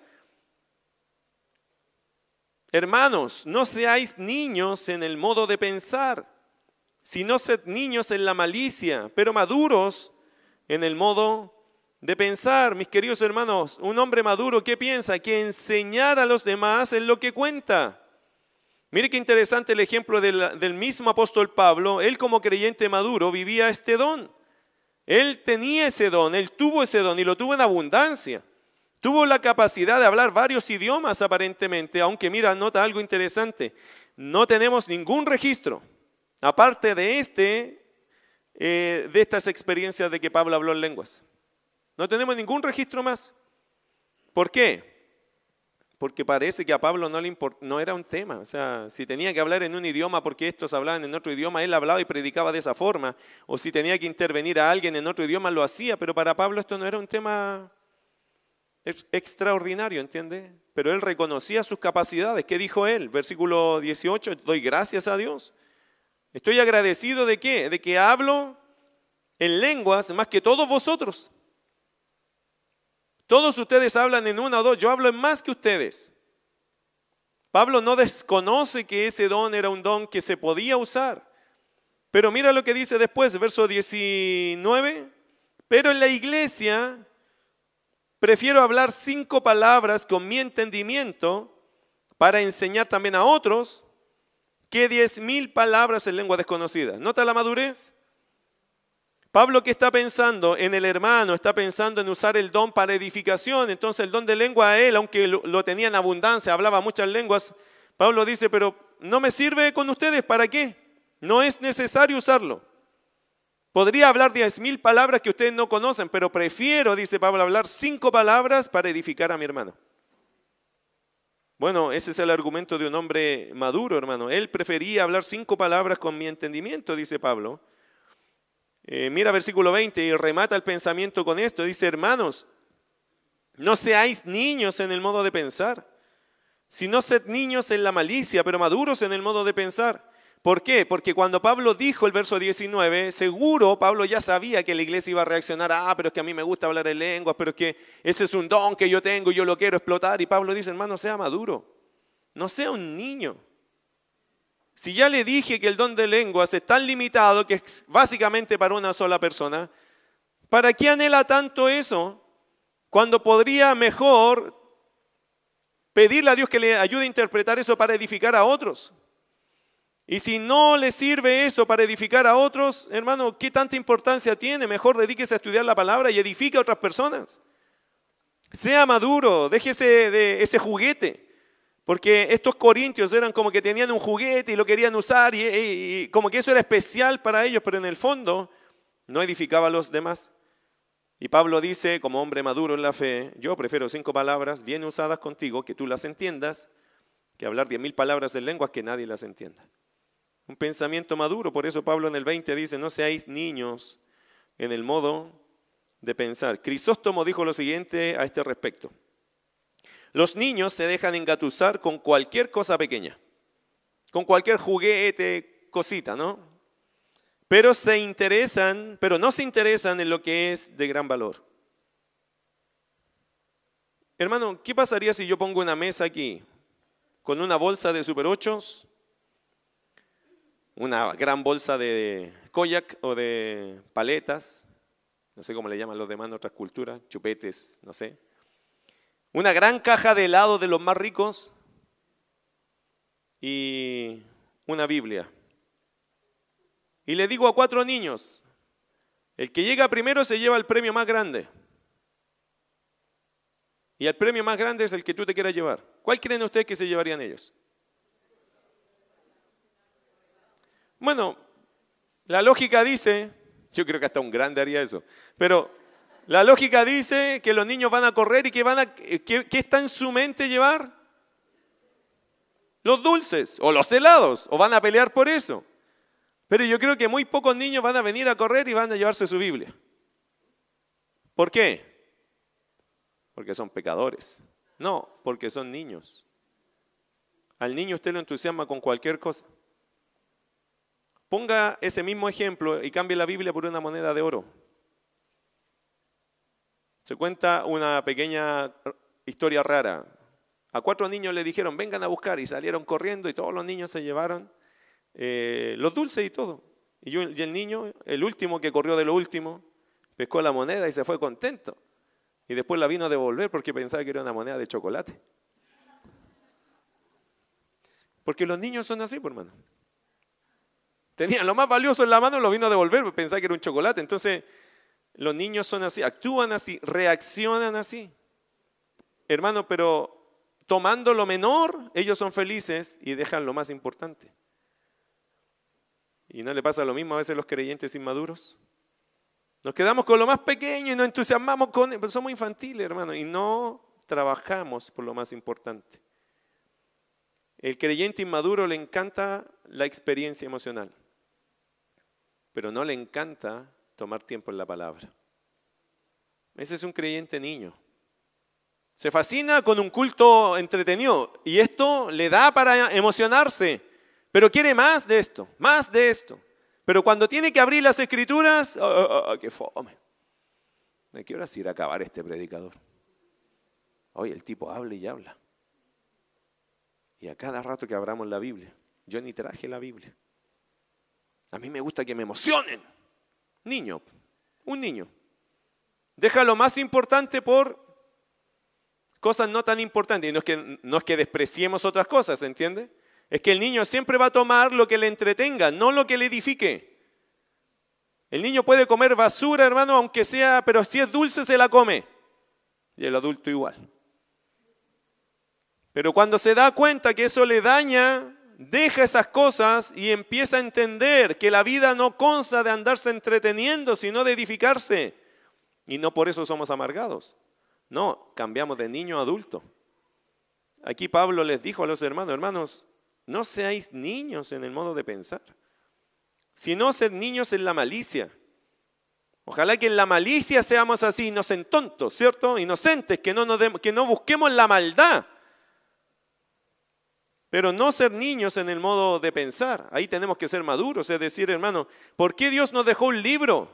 Hermanos, no seáis niños en el modo de pensar, sino sed niños en la malicia, pero maduros en el modo de pensar. Mis queridos hermanos, un hombre maduro, ¿qué piensa? Que enseñar a los demás es lo que cuenta. Mire qué interesante el ejemplo del, del mismo apóstol Pablo. Él como creyente maduro vivía este don. Él tenía ese don, él tuvo ese don y lo tuvo en abundancia. Tuvo la capacidad de hablar varios idiomas aparentemente, aunque mira, nota algo interesante. No tenemos ningún registro, aparte de, este, eh, de estas experiencias de que Pablo habló en lenguas. No tenemos ningún registro más. ¿Por qué? Porque parece que a Pablo no le import, no era un tema. O sea, si tenía que hablar en un idioma porque estos hablaban en otro idioma, él hablaba y predicaba de esa forma. O si tenía que intervenir a alguien en otro idioma, lo hacía. Pero para Pablo esto no era un tema extraordinario, ¿entiende? Pero él reconocía sus capacidades. ¿Qué dijo él? Versículo dieciocho, doy gracias a Dios. Estoy agradecido ¿de qué? De que hablo en lenguas más que todos vosotros. Todos ustedes hablan en una o dos, yo hablo en más que ustedes. Pablo no desconoce que ese don era un don que se podía usar. Pero mira lo que dice después, verso diecinueve. Pero en la iglesia prefiero hablar cinco palabras con mi entendimiento para enseñar también a otros que diez mil palabras en lengua desconocida. ¿Nota la madurez? Pablo, ¿qué está pensando? En el hermano, está pensando en usar el don para edificación. Entonces el don de lengua a él, aunque lo, lo tenía en abundancia, hablaba muchas lenguas, Pablo dice, pero no me sirve con ustedes, ¿para qué? No es necesario usarlo. Podría hablar diez mil palabras que ustedes no conocen, pero prefiero, dice Pablo, hablar cinco palabras para edificar a mi hermano. Bueno, ese es el argumento de un hombre maduro, hermano. Él prefería hablar cinco palabras con mi entendimiento, dice Pablo. Eh, mira versículo veinte y remata el pensamiento con esto. Dice, hermanos, no seáis niños en el modo de pensar, sino sed niños en la malicia, pero maduros en el modo de pensar. ¿Por qué? Porque cuando Pablo dijo el verso diecinueve, seguro Pablo ya sabía que la iglesia iba a reaccionar, ah, pero es que a mí me gusta hablar en lenguas, pero es que ese es un don que yo tengo y yo lo quiero explotar. Y Pablo dice, hermano, sea maduro, no sea un niño. Si ya le dije que el don de lenguas es tan limitado que es básicamente para una sola persona, ¿para qué anhela tanto eso cuando podría mejor pedirle a Dios que le ayude a interpretar eso para edificar a otros? Y si no le sirve eso para edificar a otros, hermano, ¿qué tanta importancia tiene? Mejor dedíquese a estudiar la palabra y edifique a otras personas. Sea maduro, déjese de ese juguete. Porque estos corintios eran como que tenían un juguete y lo querían usar y, y, y como que eso era especial para ellos, pero en el fondo no edificaba a los demás. Y Pablo dice, como hombre maduro en la fe, yo prefiero cinco palabras bien usadas contigo, que tú las entiendas, que hablar diez mil palabras en lenguas que nadie las entienda. Un pensamiento maduro, por eso Pablo en el veinte dice, no seáis niños en el modo de pensar. Crisóstomo dijo lo siguiente a este respecto. Los niños se dejan engatusar con cualquier cosa pequeña, con cualquier juguete, cosita, ¿no? pero se interesan, pero no se interesan en lo que es de gran valor. Hermano, ¿qué pasaría si yo pongo una mesa aquí con una bolsa de Super ochos, una gran bolsa de koyak o de paletas, no sé cómo le llaman los demás en otras culturas, chupetes, no sé, una gran caja de helado de los más ricos y una Biblia? Y le digo a cuatro niños, el que llega primero se lleva el premio más grande. Y el premio más grande es el que tú te quieras llevar. ¿Cuál creen ustedes que se llevarían ellos? Bueno, la lógica dice, yo creo que hasta un grande haría eso, pero la lógica dice que los niños van a correr y que van a, ¿qué, qué está en su mente llevar? Los dulces o los helados, o van a pelear por eso. Pero yo creo que muy pocos niños van a venir a correr y van a llevarse su Biblia. ¿Por qué? Porque son pecadores. No, porque son niños. Al niño usted lo entusiasma con cualquier cosa. Ponga ese mismo ejemplo y cambie la Biblia por una moneda de oro. Se cuenta una pequeña historia rara. A cuatro niños le dijeron, vengan a buscar, y salieron corriendo y todos los niños se llevaron eh, los dulces y todo. Y, yo, y el niño, el último que corrió de lo último, pescó la moneda y se fue contento. Y después la vino a devolver porque pensaba que era una moneda de chocolate. Porque los niños son así, por hermano. Tenían lo más valioso en la mano, lo vino a devolver porque pensaba que era un chocolate. Entonces, los niños son así, actúan así, reaccionan así. Hermano, pero tomando lo menor, ellos son felices y dejan lo más importante. ¿Y no le pasa lo mismo a veces a los creyentes inmaduros? Nos quedamos con lo más pequeño y nos entusiasmamos con él, pero somos infantiles, hermano, y no trabajamos por lo más importante. El creyente inmaduro le encanta la experiencia emocional, pero no le encanta tomar tiempo en la palabra. Ese es un creyente niño. Se fascina con un culto entretenido y esto le da para emocionarse, pero quiere más de esto, más de esto. Pero cuando tiene que abrir las escrituras, oh, oh, oh, qué fome. ¿De qué hora se irá a acabar este predicador? Oye, el tipo habla y habla. Y a cada rato que abramos la Biblia, yo ni traje la Biblia. A mí me gusta que me emocionen. Niño, un niño. Deja lo más importante por cosas no tan importantes. Y no es que, no es que despreciemos otras cosas, ¿entiende? Es que el niño siempre va a tomar lo que le entretenga, no lo que le edifique. El niño puede comer basura, hermano, aunque sea, pero si es dulce se la come. Y el adulto igual. Pero cuando se da cuenta que eso le daña, deja esas cosas y empieza a entender que la vida no consta de andarse entreteniendo, sino de edificarse. Y no por eso somos amargados. No, cambiamos de niño a adulto. Aquí Pablo les dijo a los hermanos, hermanos, no seáis niños en el modo de pensar, sino sed niños en la malicia. Ojalá que en la malicia seamos así, inocentontos, ¿cierto? Inocentes, que no, nos de, que no busquemos la maldad. Pero no ser niños en el modo de pensar. Ahí tenemos que ser maduros, es decir, hermano, ¿por qué Dios nos dejó un libro?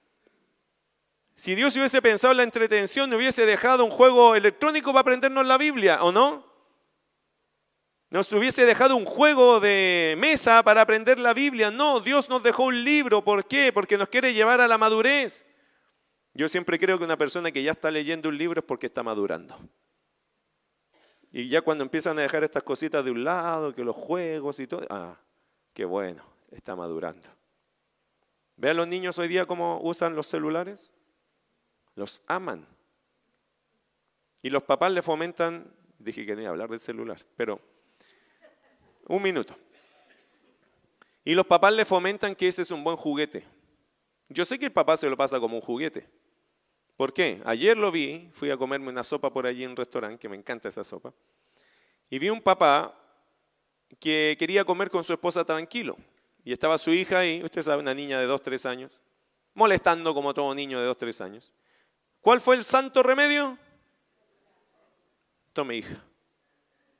Si Dios hubiese pensado en la entretención, no hubiese dejado un juego electrónico para aprendernos la Biblia, ¿o no? Nos hubiese dejado un juego de mesa para aprender la Biblia. No, Dios nos dejó un libro. ¿Por qué? Porque nos quiere llevar a la madurez. Yo siempre creo que una persona que ya está leyendo un libro es porque está madurando. Y ya cuando empiezan a dejar estas cositas de un lado, que los juegos y todo, ah, qué bueno, está madurando. Vean los niños hoy día cómo usan los celulares. Los aman. Y los papás le fomentan, dije que no iba a hablar del celular, pero un minuto. Y los papás le fomentan que ese es un buen juguete. Yo sé que el papá se lo pasa como un juguete. ¿Por qué? Ayer lo vi, fui a comerme una sopa por allí en un restaurante, que me encanta esa sopa, y vi un papá que quería comer con su esposa tranquilo. Y estaba su hija ahí, usted sabe, una niña de dos, tres años, molestando como todo niño de dos, tres años. ¿Cuál fue el santo remedio? Tome, hija.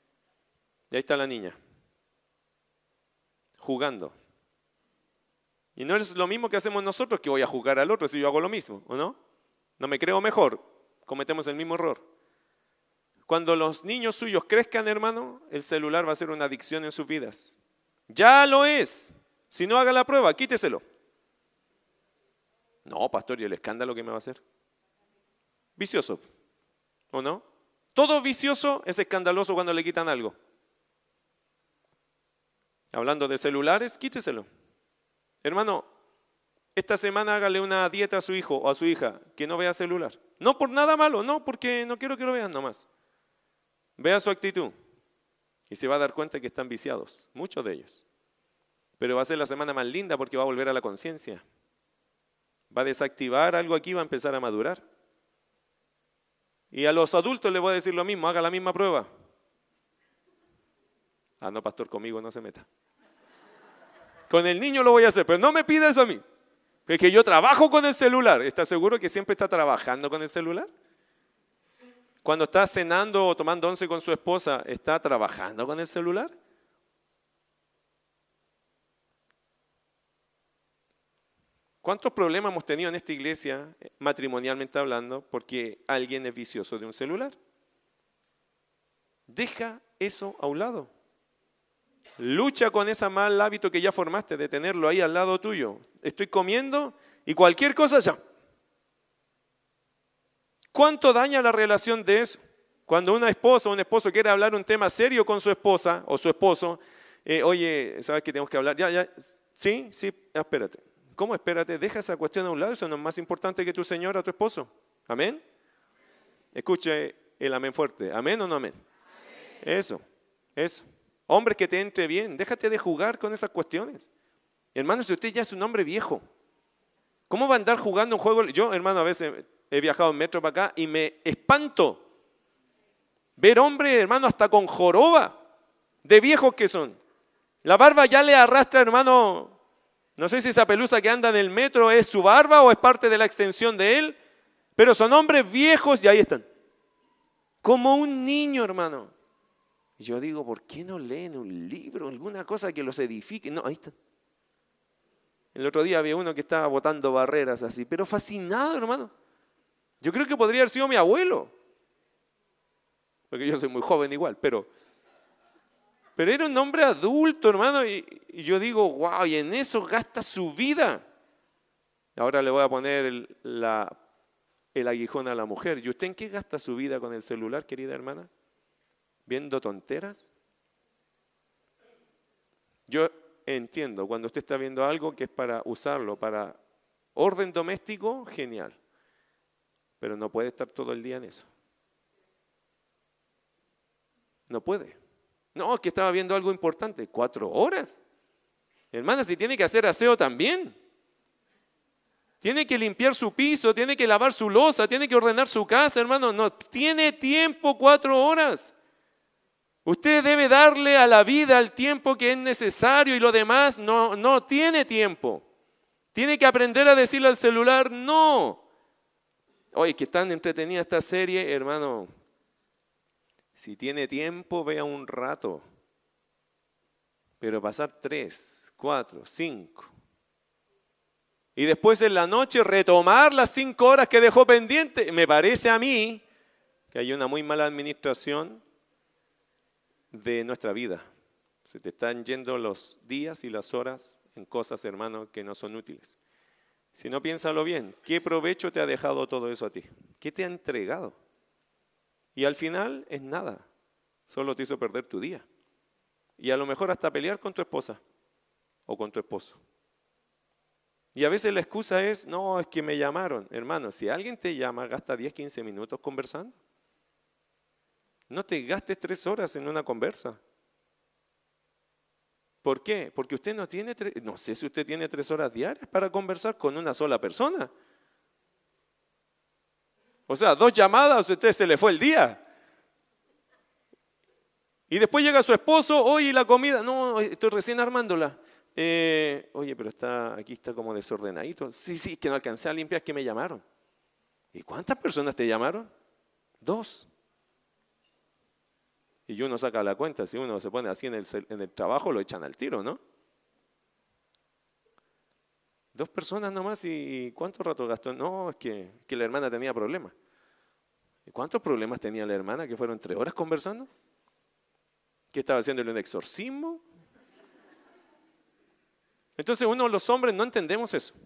Y ahí está la niña, jugando. Y no es lo mismo que hacemos nosotros, que voy a juzgar al otro si yo hago lo mismo, ¿o no? No me creo mejor, cometemos el mismo error. Cuando los niños suyos crezcan, hermano, el celular va a ser una adicción en sus vidas. Ya lo es. Si no, haga la prueba, quíteselo. No, pastor, ¿y el escándalo qué me va a hacer? Vicioso, ¿o no? Todo vicioso es escandaloso cuando le quitan algo. Hablando de celulares, quíteselo. Hermano, esta semana hágale una dieta a su hijo o a su hija que no vea celular. No por nada malo, no, porque no quiero que lo vean nomás. Vea su actitud y se va a dar cuenta que están viciados, muchos de ellos. Pero va a ser la semana más linda porque va a volver a la conciencia. Va a desactivar algo aquí, va a empezar a madurar. Y a los adultos les voy a decir lo mismo, haga la misma prueba. Ah, no, pastor, conmigo no se meta. Con el niño lo voy a hacer, pero no me pida eso a mí. Porque yo trabajo con el celular. ¿Está seguro que siempre está trabajando con el celular? Cuando está cenando o tomando once con su esposa, ¿está trabajando con el celular? ¿Cuántos problemas hemos tenido en esta iglesia, matrimonialmente hablando, porque alguien es vicioso de un celular? Deja eso a un lado. Lucha con ese mal hábito que ya formaste de tenerlo ahí al lado tuyo. Estoy comiendo y cualquier cosa ya. ¿Cuánto daña la relación de eso? Cuando una esposa o un esposo quiere hablar un tema serio con su esposa o su esposo, eh, oye, ¿sabes que tenemos que hablar? Ya, ya, sí, sí, espérate. ¿Cómo espérate? Deja esa cuestión a un lado, eso no es más importante que tu señora o tu esposo. ¿Amén? Escuche el amén fuerte. ¿Amén o no amén? Amén. Eso, eso. Hombre, que te entre bien, déjate de jugar con esas cuestiones. Hermano, si usted ya es un hombre viejo, ¿cómo va a andar jugando un juego? Yo, hermano, a veces he viajado en metro para acá y me espanto ver hombres, hermano, hasta con joroba, de viejos que son. La barba ya le arrastra, hermano. No sé si esa pelusa que anda en el metro es su barba o es parte de la extensión de él, pero son hombres viejos y ahí están. Como un niño, hermano. Y yo digo, ¿por qué no leen un libro, alguna cosa que los edifique? No, ahí están. El otro día había uno que estaba botando barreras así, pero fascinado, hermano. Yo creo que podría haber sido mi abuelo. Porque yo soy muy joven igual, pero... Pero era un hombre adulto, hermano, y, y yo digo, wow, y en eso gasta su vida. Ahora le voy a poner el, la, el aguijón a la mujer. ¿Y usted en qué gasta su vida con el celular, querida hermana? ¿Viendo tonteras? Yo entiendo, cuando usted está viendo algo que es para usarlo, para orden doméstico, genial. Pero no puede estar todo el día en eso. No puede. No, que estaba viendo algo importante. Cuatro horas. Hermana, si tiene que hacer aseo también. Tiene que limpiar su piso, tiene que lavar su loza, tiene que ordenar su casa, hermano. No tiene tiempo cuatro horas. Usted debe darle a la vida el tiempo que es necesario y lo demás no, no tiene tiempo. Tiene que aprender a decirle al celular, no. Oye, que tan entretenida esta serie, hermano. Si tiene tiempo, vea un rato. Pero pasar tres, cuatro, cinco. Y después en la noche retomar las cinco horas que dejó pendiente. Me parece a mí que hay una muy mala administración de nuestra vida. Se te están yendo los días y las horas en cosas, hermano, que no son útiles. Si no, piénsalo bien. ¿Qué provecho te ha dejado todo eso a ti? ¿Qué te ha entregado? Y al final es nada. Solo te hizo perder tu día. Y a lo mejor hasta pelear con tu esposa o con tu esposo. Y a veces la excusa es, no, es que me llamaron. Hermano, si alguien te llama, gasta diez, quince minutos conversando. No te gastes tres horas en una conversa. ¿Por qué? Porque usted no tiene, tres, no sé si usted tiene tres horas diarias para conversar con una sola persona. O sea, dos llamadas, a usted se le fue el día. Y después llega su esposo, oye, la comida, no, estoy recién armándola. Eh, oye, pero está aquí está como desordenadito. Sí, sí, que no alcancé a limpiar, que me llamaron. ¿Y cuántas personas te llamaron? Dos. Y uno saca la cuenta, si uno se pone así en el, en el trabajo, lo echan al tiro, ¿no? Dos personas nomás y ¿cuánto rato gastó? No, es que, que la hermana tenía problemas. ¿Y cuántos problemas tenía la hermana que fueron tres horas conversando? ¿Qué estaba haciéndole un exorcismo? Entonces uno, los hombres, no entendemos eso.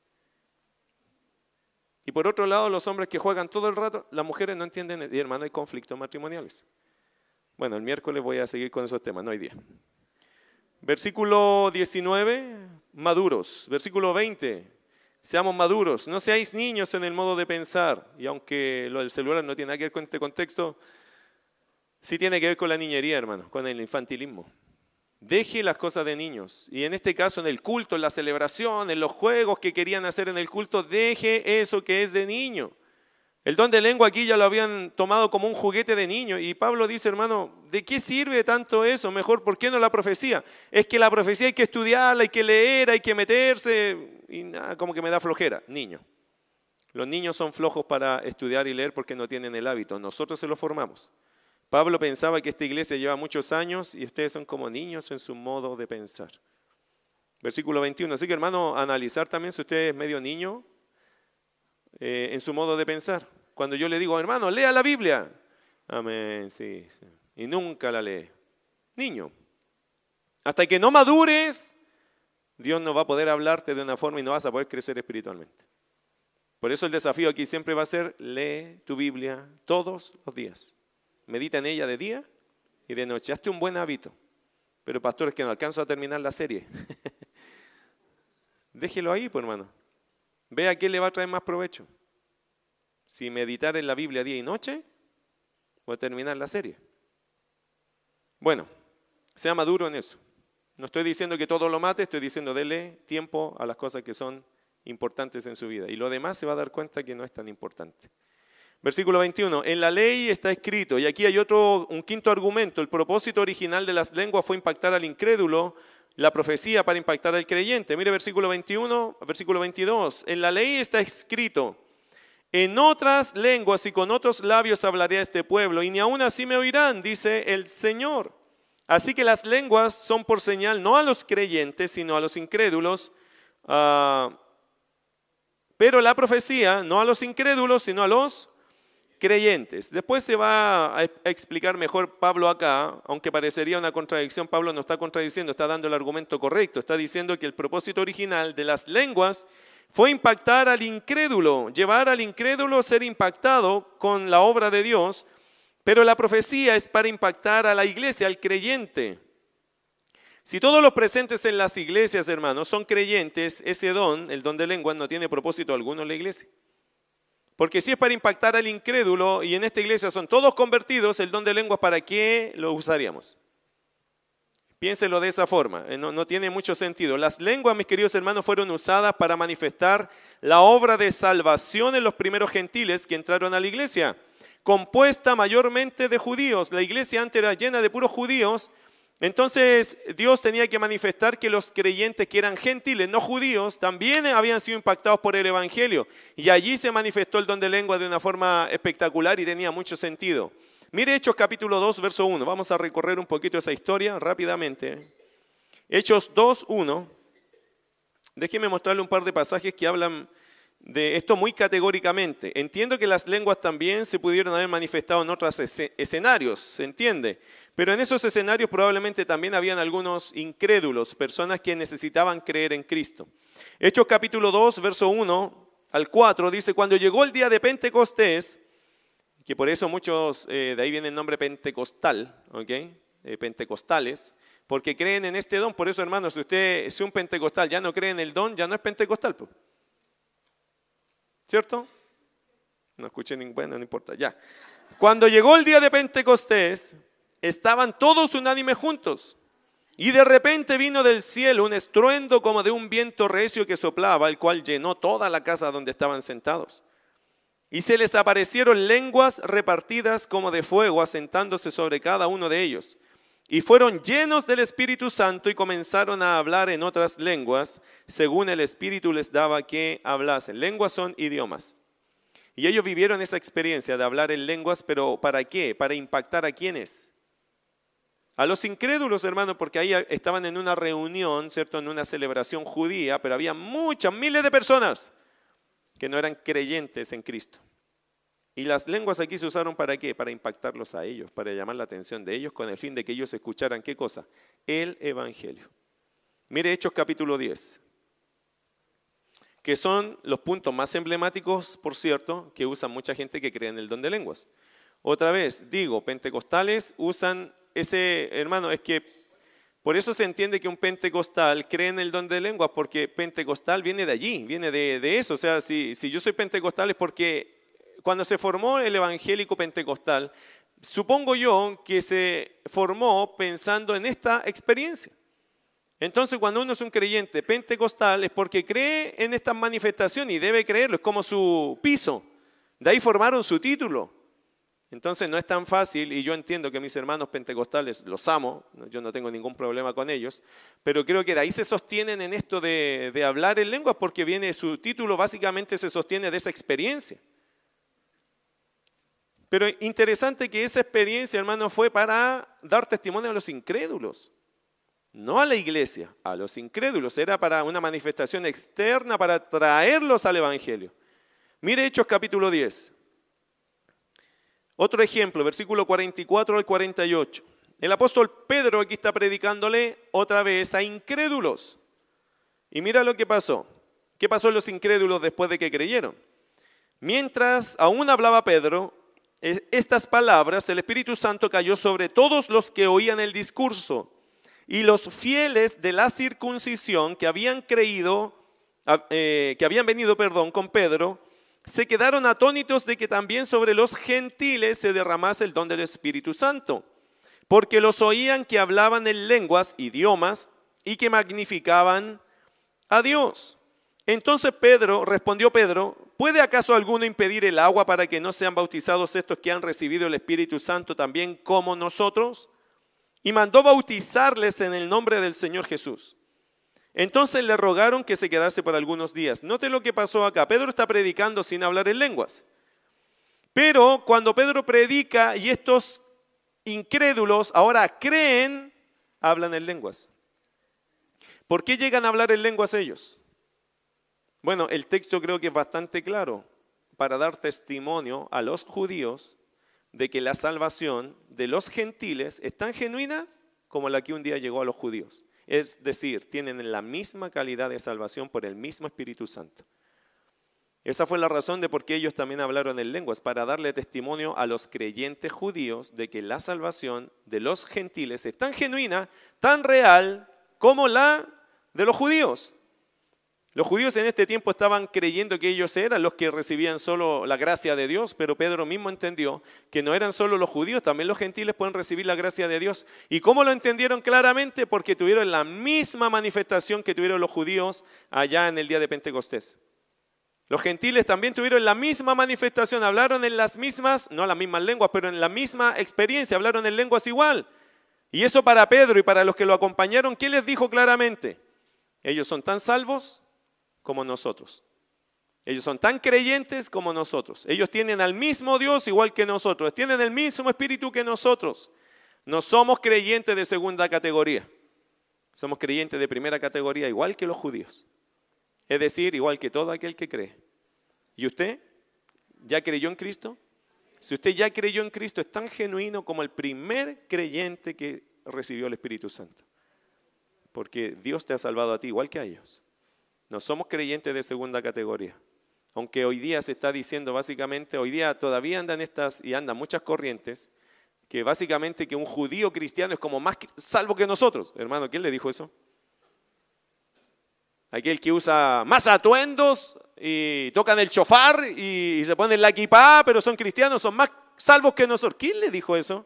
Y por otro lado, los hombres que juegan todo el rato, las mujeres no entienden, y hermano, hay conflictos matrimoniales. Bueno, el miércoles voy a seguir con esos temas, no hay día. Versículo diecinueve, maduros. Versículo veinte, seamos maduros. No seáis niños en el modo de pensar. Y aunque lo del celular no tiene nada que ver con este contexto, sí tiene que ver con la niñería, hermano, con el infantilismo. Deje las cosas de niños. Y en este caso, en el culto, en la celebración, en los juegos que querían hacer en el culto, deje eso que es de niño. El don de lengua aquí ya lo habían tomado como un juguete de niño. Y Pablo dice, hermano, ¿de qué sirve tanto eso? Mejor, ¿por qué no la profecía? Es que la profecía hay que estudiarla, hay que leer, hay que meterse. Y nada, como que me da flojera. Niño. Los niños son flojos para estudiar y leer porque no tienen el hábito. Nosotros se lo formamos. Pablo pensaba que esta iglesia lleva muchos años y ustedes son como niños en su modo de pensar. Versículo veintiuno. Así que, hermano, analizar también si usted es medio niño eh, en su modo de pensar. Cuando yo le digo, hermano, lea la Biblia. Amén, sí, sí. Y nunca la lee. Niño. Hasta que no madures, Dios no va a poder hablarte de una forma y no vas a poder crecer espiritualmente. Por eso el desafío aquí siempre va a ser, lee tu Biblia todos los días. Medita en ella de día y de noche. Hazte un buen hábito. Pero pastor, es que no alcanzo a terminar la serie. Déjelo ahí, pues hermano. Vea qué le va a traer más provecho. Si meditar en la Biblia día y noche, o terminar la serie. Bueno, sea maduro en eso. No estoy diciendo que todo lo mate, estoy diciendo dele tiempo a las cosas que son importantes en su vida. Y lo demás se va a dar cuenta que no es tan importante. Versículo veintiuno, en la ley está escrito, y aquí hay otro, un quinto argumento, el propósito original de las lenguas fue impactar al incrédulo, la profecía para impactar al creyente. Mire versículo veintiuno, versículo veintidós, en la ley está escrito, en otras lenguas y con otros labios hablaré a este pueblo, y ni aún así me oirán, dice el Señor. Así que las lenguas son por señal no a los creyentes, sino a los incrédulos, uh, pero la profecía no a los incrédulos, sino a los creyentes. Después se va a explicar mejor Pablo acá, aunque parecería una contradicción, Pablo no está contradiciendo, está dando el argumento correcto, está diciendo que el propósito original de las lenguas fue impactar al incrédulo, llevar al incrédulo a ser impactado con la obra de Dios, pero la profecía es para impactar a la iglesia, al creyente. Si todos los presentes en las iglesias, hermanos, son creyentes, ese don, el don de lenguas, no tiene propósito alguno en la iglesia. Porque si es para impactar al incrédulo y en esta iglesia son todos convertidos, el don de lenguas, ¿para qué lo usaríamos? Piénselo de esa forma, no, no tiene mucho sentido. Las lenguas, mis queridos hermanos, fueron usadas para manifestar la obra de salvación en los primeros gentiles que entraron a la iglesia, compuesta mayormente de judíos. La iglesia antes era llena de puros judíos, entonces Dios tenía que manifestar que los creyentes que eran gentiles, no judíos, también habían sido impactados por el evangelio. Y allí se manifestó el don de lengua de una forma espectacular y tenía mucho sentido. Mire Hechos capítulo dos, verso uno. Vamos a recorrer un poquito esa historia rápidamente. Hechos dos, uno. Déjeme mostrarle un par de pasajes que hablan de esto muy categóricamente. Entiendo que las lenguas también se pudieron haber manifestado en otros escenarios, ¿se entiende? Pero en esos escenarios probablemente también habían algunos incrédulos, personas que necesitaban creer en Cristo. Hechos capítulo dos, verso uno al cuatro, dice, cuando llegó el día de Pentecostés, que por eso muchos, eh, de ahí viene el nombre pentecostal, ¿ok? Eh, pentecostales, porque creen en este don. Por eso, hermanos, si usted es un pentecostal, ya no cree en el don, ya no es pentecostal, pues. ¿Cierto? No escuché ningún, bueno, no importa, ya. Cuando llegó el día de Pentecostés, estaban todos unánimes juntos. Y de repente vino del cielo un estruendo como de un viento recio que soplaba, el cual llenó toda la casa donde estaban sentados. Y se les aparecieron lenguas repartidas como de fuego, asentándose sobre cada uno de ellos. Y fueron llenos del Espíritu Santo y comenzaron a hablar en otras lenguas, según el Espíritu les daba que hablasen. Lenguas son idiomas. Y ellos vivieron esa experiencia de hablar en lenguas, pero ¿para qué? Para impactar a quiénes. A los incrédulos, hermanos, porque ahí estaban en una reunión, ¿cierto? En una celebración judía, pero había muchas, miles de personas que no eran creyentes en Cristo. Y las lenguas aquí se usaron ¿para qué? Para impactarlos a ellos, para llamar la atención de ellos con el fin de que ellos escucharan ¿qué cosa? El Evangelio. Mire Hechos capítulo diez, que son los puntos más emblemáticos, por cierto, que usan mucha gente que cree en el don de lenguas. Otra vez, digo, pentecostales usan ese, hermano, es que por eso se entiende que un pentecostal cree en el don de lenguas, porque pentecostal viene de allí, viene de, de eso. O sea, si, si yo soy pentecostal es porque cuando se formó el evangélico pentecostal, supongo yo que se formó pensando en esta experiencia. Entonces, cuando uno es un creyente pentecostal es porque cree en esta manifestación y debe creerlo, es como su piso. De ahí formaron su título. Entonces, no es tan fácil, y yo entiendo que mis hermanos pentecostales los amo, yo no tengo ningún problema con ellos, pero creo que de ahí se sostienen en esto de, de hablar en lenguas porque viene su título, básicamente se sostiene de esa experiencia. Pero interesante que esa experiencia, hermano, fue para dar testimonio a los incrédulos. No a la iglesia, a los incrédulos. Era para una manifestación externa, para traerlos al Evangelio. Mire Hechos capítulo diez. Otro ejemplo, versículo cuarenta y cuatro al cuarenta y ocho. El apóstol Pedro aquí está predicándole otra vez a incrédulos. Y mira lo que pasó. ¿Qué pasó en los incrédulos después de que creyeron? Mientras aún hablaba Pedro estas palabras, el Espíritu Santo cayó sobre todos los que oían el discurso. Y los fieles de la circuncisión que habían creído, eh, que habían venido, perdón, con Pedro, se quedaron atónitos de que también sobre los gentiles se derramase el don del Espíritu Santo, porque los oían que hablaban en lenguas, idiomas, y que magnificaban a Dios. Entonces Pedro, respondió Pedro, ¿puede acaso alguno impedir el agua para que no sean bautizados estos que han recibido el Espíritu Santo también como nosotros? Y mandó bautizarles en el nombre del Señor Jesús. Entonces le rogaron que se quedase por algunos días. Note lo que pasó acá. Pedro está predicando sin hablar en lenguas. Pero cuando Pedro predica y estos incrédulos ahora creen, hablan en lenguas. ¿Por qué llegan a hablar en lenguas ellos? Bueno, el texto creo que es bastante claro para dar testimonio a los judíos de que la salvación de los gentiles es tan genuina como la que un día llegó a los judíos. Es decir, tienen la misma calidad de salvación por el mismo Espíritu Santo. Esa fue la razón de por qué ellos también hablaron en lenguas, para darle testimonio a los creyentes judíos de que la salvación de los gentiles es tan genuina, tan real como la de los judíos. Los judíos en este tiempo estaban creyendo que ellos eran los que recibían solo la gracia de Dios, pero Pedro mismo entendió que no eran solo los judíos, también los gentiles pueden recibir la gracia de Dios. ¿Y cómo lo entendieron claramente? Porque tuvieron la misma manifestación que tuvieron los judíos allá en el día de Pentecostés. Los gentiles también tuvieron la misma manifestación, hablaron en las mismas, no las mismas lenguas, pero en la misma experiencia, hablaron en lenguas igual. Y eso para Pedro y para los que lo acompañaron, ¿qué les dijo claramente? Ellos son tan salvos como nosotros. Ellos son tan creyentes como nosotros. Ellos tienen al mismo Dios igual que nosotros. Tienen el mismo espíritu que nosotros. No somos creyentes de segunda categoría. Somos creyentes de primera categoría igual que los judíos. Es decir, igual que todo aquel que cree. ¿Y usted ya creyó en Cristo? Si usted ya creyó en Cristo, es tan genuino como el primer creyente que recibió el Espíritu Santo. Porque Dios te ha salvado a ti igual que a ellos. No somos creyentes de segunda categoría. Aunque hoy día se está diciendo básicamente, hoy día todavía andan estas y andan muchas corrientes, que básicamente que un judío cristiano es como más salvo que nosotros. Hermano, ¿quién le dijo eso? Aquel que usa más atuendos y tocan el chofar y se ponen la kipá, pero son cristianos, son más salvos que nosotros. ¿Quién le dijo eso?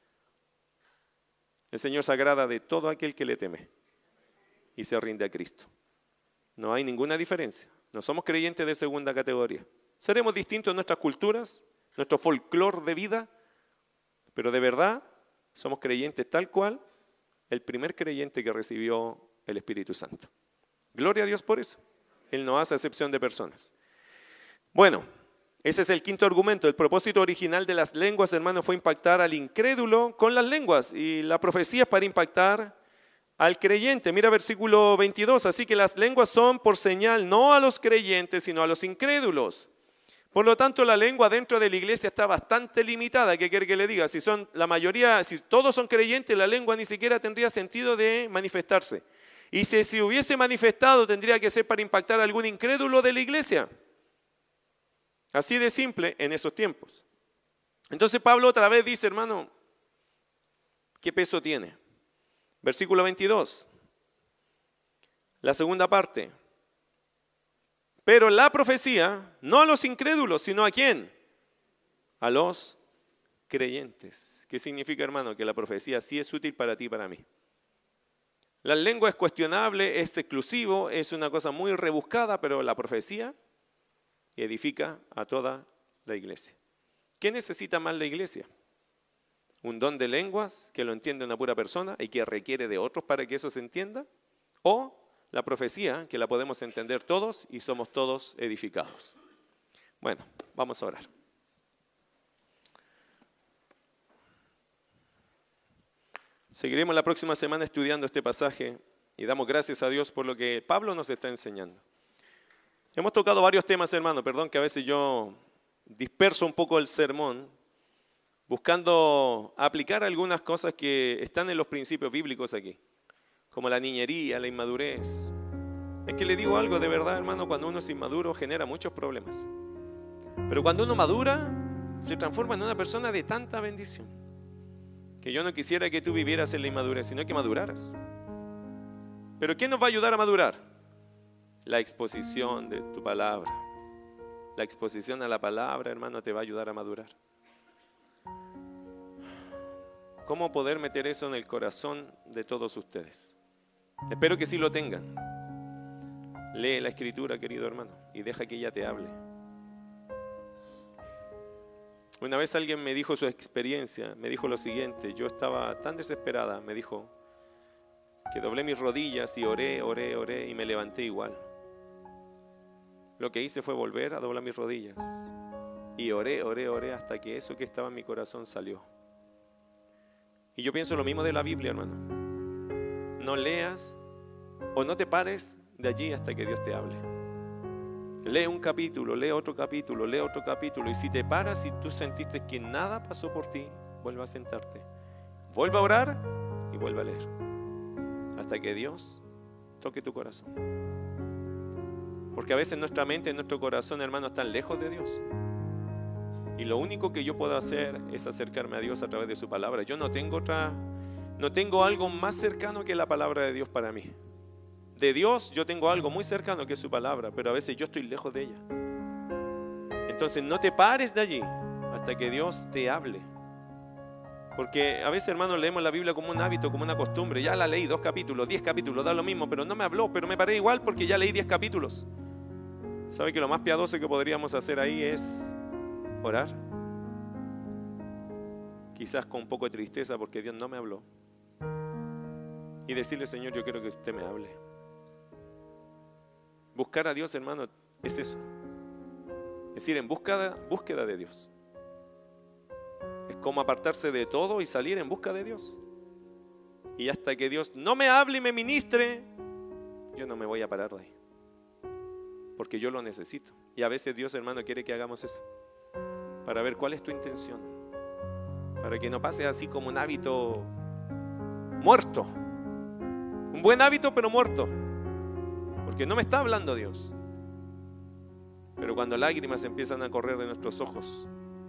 El Señor se agrada de todo aquel que le teme y se rinde a Cristo. No hay ninguna diferencia. No somos creyentes de segunda categoría. Seremos distintos en nuestras culturas, nuestro folclore de vida, pero de verdad somos creyentes tal cual el primer creyente que recibió el Espíritu Santo. Gloria a Dios por eso. Él no hace excepción de personas. Bueno, Ese es el quinto argumento. El propósito original de las lenguas, hermanos, fue impactar al incrédulo con las lenguas. Y la profecía es para impactar al creyente. Mira versículo veintidós. Así que las lenguas son por señal no a los creyentes, sino a los incrédulos. Por lo tanto, la lengua dentro de la iglesia está bastante limitada. ¿Qué quiere que le diga? Si son la mayoría, si todos son creyentes, la lengua ni siquiera tendría sentido de manifestarse. Y si, si hubiese manifestado, tendría que ser para impactar a algún incrédulo de la iglesia. Así de simple en esos tiempos. Entonces Pablo otra vez dice, hermano, ¿qué peso tiene? Versículo veintidós, la segunda parte. Pero la profecía, no a los incrédulos, sino ¿a quién? A los creyentes. ¿Qué significa, hermano? Que la profecía sí es útil para ti y para mí. La lengua es cuestionable, es exclusivo, es una cosa muy rebuscada, pero la profecía edifica a toda la iglesia. ¿Qué necesita más la iglesia? ¿Un don de lenguas que lo entiende una pura persona y que requiere de otros para que eso se entienda? ¿O la profecía que la podemos entender todos y somos todos edificados? Bueno, vamos a orar. Seguiremos la próxima semana estudiando este pasaje y damos gracias a Dios por lo que Pablo nos está enseñando. Hemos tocado varios temas, hermano. Perdón que a veces yo disperso un poco el sermón, buscando aplicar algunas cosas que están en los principios bíblicos aquí, como la niñería, la inmadurez. Es que le digo algo de verdad, hermano, cuando uno es inmaduro genera muchos problemas. Pero cuando uno madura, se transforma en una persona de tanta bendición, que yo no quisiera que tú vivieras en la inmadurez, sino que maduraras. ¿Pero qué nos va a ayudar a madurar? La exposición de tu palabra. La exposición a la palabra, hermano, te va a ayudar a madurar. ¿Cómo poder meter eso en el corazón de todos ustedes? Espero que sí lo tengan. Lee la Escritura, querido hermano, y deja que ella te hable. Una vez alguien me dijo su experiencia, me dijo lo siguiente: yo estaba tan desesperada, me dijo, que doblé mis rodillas y oré, oré, oré y me levanté igual. Lo que hice fue volver a doblar mis rodillas y oré, oré, oré hasta que eso que estaba en mi corazón salió. Y yo pienso lo mismo de la Biblia, hermano. No leas o no te pares de allí hasta que Dios te hable. Lee un capítulo, lee otro capítulo, lee otro capítulo, y si te paras y tú sentiste que nada pasó por ti, vuelve a sentarte, vuelve a orar y vuelve a leer hasta que Dios toque tu corazón. Porque a veces nuestra mente, nuestro corazón, hermano, están lejos de Dios. Y lo único que yo puedo hacer es acercarme a Dios a través de su palabra. Yo no tengo otra, no tengo algo más cercano que la palabra de Dios para mí. De Dios yo tengo algo muy cercano que es su palabra, pero a veces yo estoy lejos de ella. Entonces no te pares de allí hasta que Dios te hable. Porque a veces, hermanos, leemos la Biblia como un hábito, como una costumbre. Ya la leí dos capítulos, diez capítulos, da lo mismo, pero no me habló, pero me paré igual porque ya leí diez capítulos. ¿Sabe que lo más piadoso que podríamos hacer ahí es orar? Quizás con un poco de tristeza porque Dios no me habló. Y decirle: Señor, yo quiero que usted me hable. Buscar a Dios, hermano, es eso. Es decir, en búsqueda, búsqueda de Dios. Es como apartarse de todo y salir en busca de Dios. Y hasta que Dios no me hable y me ministre, yo no me voy a parar de ahí. Porque yo lo necesito. Y a veces Dios, hermano, quiere que hagamos eso. Para ver cuál es tu intención. Para que no pase así como un hábito muerto. Un buen hábito, pero muerto. Porque no me está hablando Dios. Pero cuando lágrimas empiezan a correr de nuestros ojos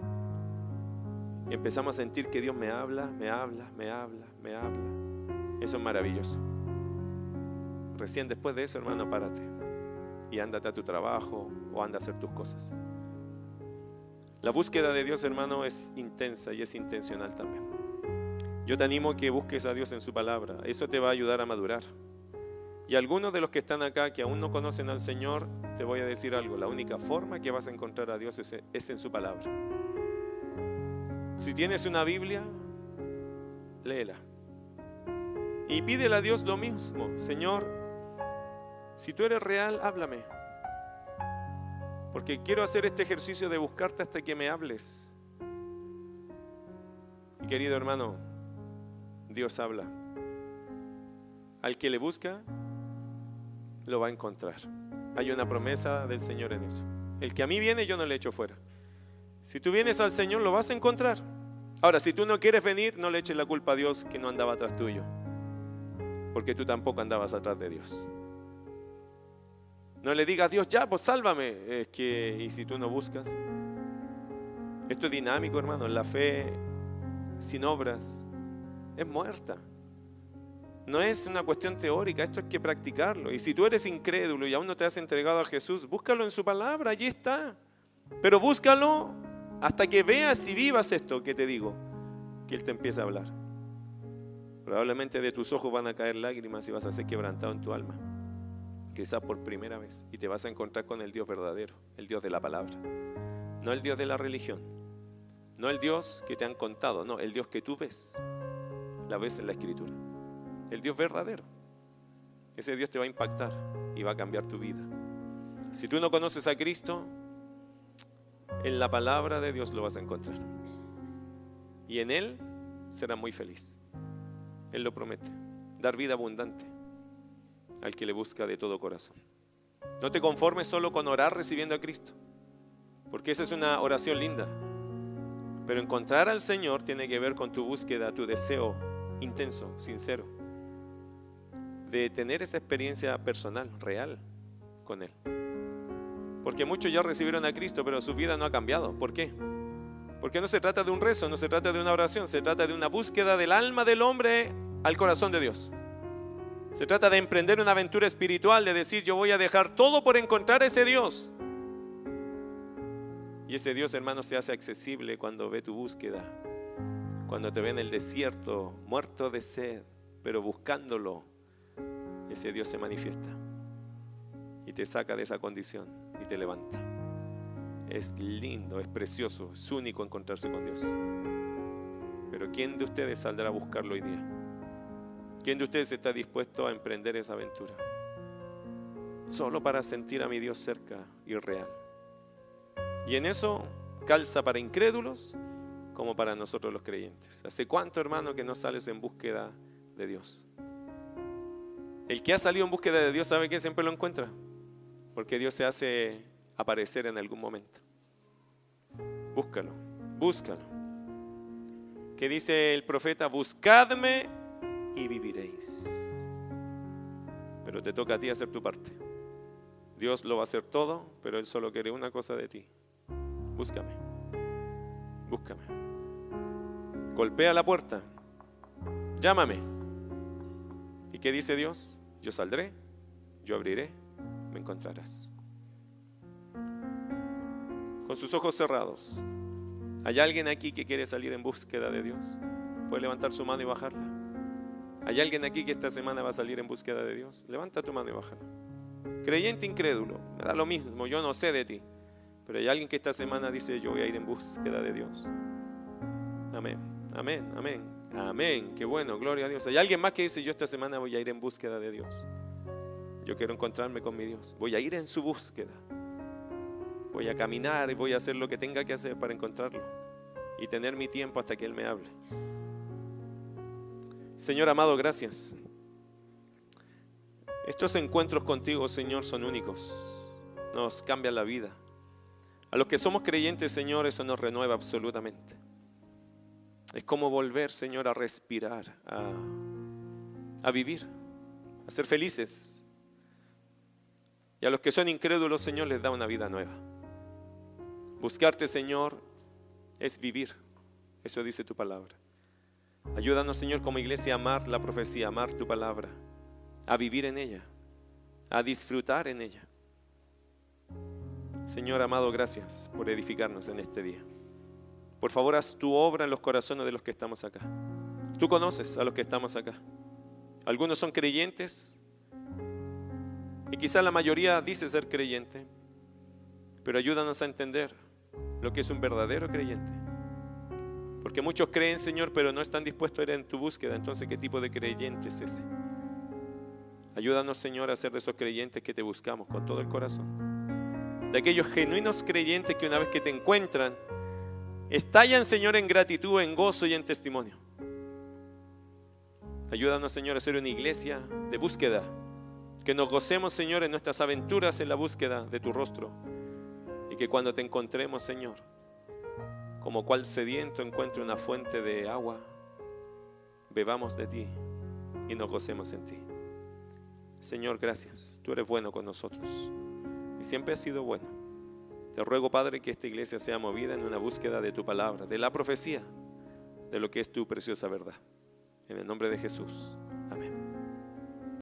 y empezamos a sentir que Dios me habla, me habla, me habla, me habla, eso es maravilloso. Recién después de eso, hermano, párate y ándate a tu trabajo o anda a hacer tus cosas. La búsqueda de Dios, hermano, es intensa y es intencional también. Yo te animo a que busques a Dios en su palabra. Eso te va a ayudar a madurar. Y algunos de los que están acá que aún no conocen al Señor, te voy a decir algo: la única forma que vas a encontrar a Dios es, es en su palabra. Si tienes una Biblia, léela y pídele a Dios lo mismo: Señor, si tú eres real, háblame. Porque quiero hacer este ejercicio de buscarte hasta que me hables. Y querido hermano, Dios habla. Al que le busca, lo va a encontrar. Hay una promesa del Señor en eso. El que a mí viene, yo no le echo fuera. Si tú vienes al Señor, lo vas a encontrar. Ahora, si tú no quieres venir, no le eches la culpa a Dios que no andaba atrás tuyo, porque tú tampoco andabas atrás de Dios. No le digas a Dios, ya, pues sálvame. Es que, y si tú no buscas, esto es dinámico, hermano. La fe sin obras es muerta. No es una cuestión teórica, esto hay que practicarlo. Y si tú eres incrédulo y aún no te has entregado a Jesús, búscalo en su palabra, allí está. Pero búscalo hasta que veas y vivas esto que te digo, que Él te empieza a hablar. Probablemente de tus ojos van a caer lágrimas y vas a ser quebrantado en tu alma, quizás por primera vez, y te vas a encontrar con el Dios verdadero, el Dios de la palabra, no el Dios de la religión, no el Dios que te han contado, no, el Dios que tú ves, la ves en la Escritura, el Dios verdadero. Ese Dios te va a impactar y va a cambiar tu vida. Si tú no conoces a Cristo, en la palabra de Dios lo vas a encontrar, y en Él serás muy feliz. Él lo promete, dar vida abundante al que le busca de todo corazón. No te conformes solo con orar recibiendo a Cristo, porque esa es una oración linda, pero encontrar al Señor tiene que ver con tu búsqueda, tu deseo intenso, sincero, de tener esa experiencia personal, real con Él. Porque muchos ya recibieron a Cristo, pero su vida no ha cambiado. ¿Por qué? Porque no se trata de un rezo, no se trata de una oración, se trata de una búsqueda del alma del hombre al corazón de Dios. Se trata de emprender una aventura espiritual, de decir, yo voy a dejar todo por encontrar a ese Dios. Y ese Dios, hermano, se hace accesible cuando ve tu búsqueda, cuando te ve en el desierto, muerto de sed, pero buscándolo. Ese Dios se manifiesta y te saca de esa condición y te levanta. Es lindo, es precioso, es único encontrarse con Dios. Pero ¿quién de ustedes saldrá a buscarlo hoy día? ¿Quién de ustedes está dispuesto a emprender esa aventura? Solo para sentir a mi Dios cerca y real. Y en eso calza para incrédulos como para nosotros los creyentes. ¿Hace cuánto, hermano, que no sales en búsqueda de Dios? El que ha salido en búsqueda de Dios, ¿sabe qué? Siempre lo encuentra, porque Dios se hace aparecer en algún momento. Búscalo, búscalo. ¿Qué dice el profeta? Buscadme y viviréis. Pero te toca a ti hacer tu parte. Dios lo va a hacer todo, pero Él solo quiere una cosa de ti. Búscame, búscame. Golpea la puerta, llámame. ¿Y qué dice Dios? Yo saldré, yo abriré, me encontrarás. Con sus ojos cerrados, ¿hay alguien aquí que quiere salir en búsqueda de Dios? ¿Puede levantar su mano y bajarla? ¿Hay alguien aquí que esta semana va a salir en búsqueda de Dios? Levanta tu mano y bájala. Creyente, incrédulo, me da lo mismo, yo no sé de ti. Pero hay alguien que esta semana dice, yo voy a ir en búsqueda de Dios. Amén, amén, amén, amén. Qué bueno, gloria a Dios. Hay alguien más que dice, yo esta semana voy a ir en búsqueda de Dios. Yo quiero encontrarme con mi Dios. Voy a ir en su búsqueda. Voy a caminar y voy a hacer lo que tenga que hacer para encontrarlo y tener mi tiempo hasta que Él me hable. Señor amado, gracias. Estos encuentros contigo, Señor, son únicos. Nos cambian la vida. A los que somos creyentes, Señor, eso nos renueva absolutamente. Es como volver, Señor, a respirar, a, a vivir, a ser felices. Y a los que son incrédulos, Señor, les da una vida nueva. Buscarte, Señor, es vivir. Eso dice tu palabra. Ayúdanos, Señor, como iglesia a amar la profecía, a amar tu palabra, a vivir en ella, a disfrutar en ella. Señor amado, gracias por edificarnos en este día. Por favor, haz tu obra en los corazones de los que estamos acá. Tú conoces a los que estamos acá. Algunos son creyentes y quizás la mayoría dice ser creyente, pero ayúdanos a entender lo que es un verdadero creyente. Porque muchos creen, Señor, pero no están dispuestos a ir en tu búsqueda. Entonces, ¿qué tipo de creyente es ese? Ayúdanos, Señor, a ser de esos creyentes que te buscamos con todo el corazón. de aquellos genuinos creyentes que una vez que te encuentran, estallan, Señor, en gratitud, en gozo y en testimonio. Ayúdanos, Señor, a ser una iglesia de búsqueda, que nos gocemos, Señor, en nuestras aventuras en la búsqueda de tu rostro, y que cuando te encontremos, Señor, como cual sediento encuentre una fuente de agua, bebamos de ti y nos gocemos en ti. Señor, gracias. Tú eres bueno con nosotros y siempre has sido bueno. Te ruego, Padre, que esta iglesia sea movida en una búsqueda de tu palabra, de la profecía, de lo que es tu preciosa verdad. En el nombre de Jesús. Amén.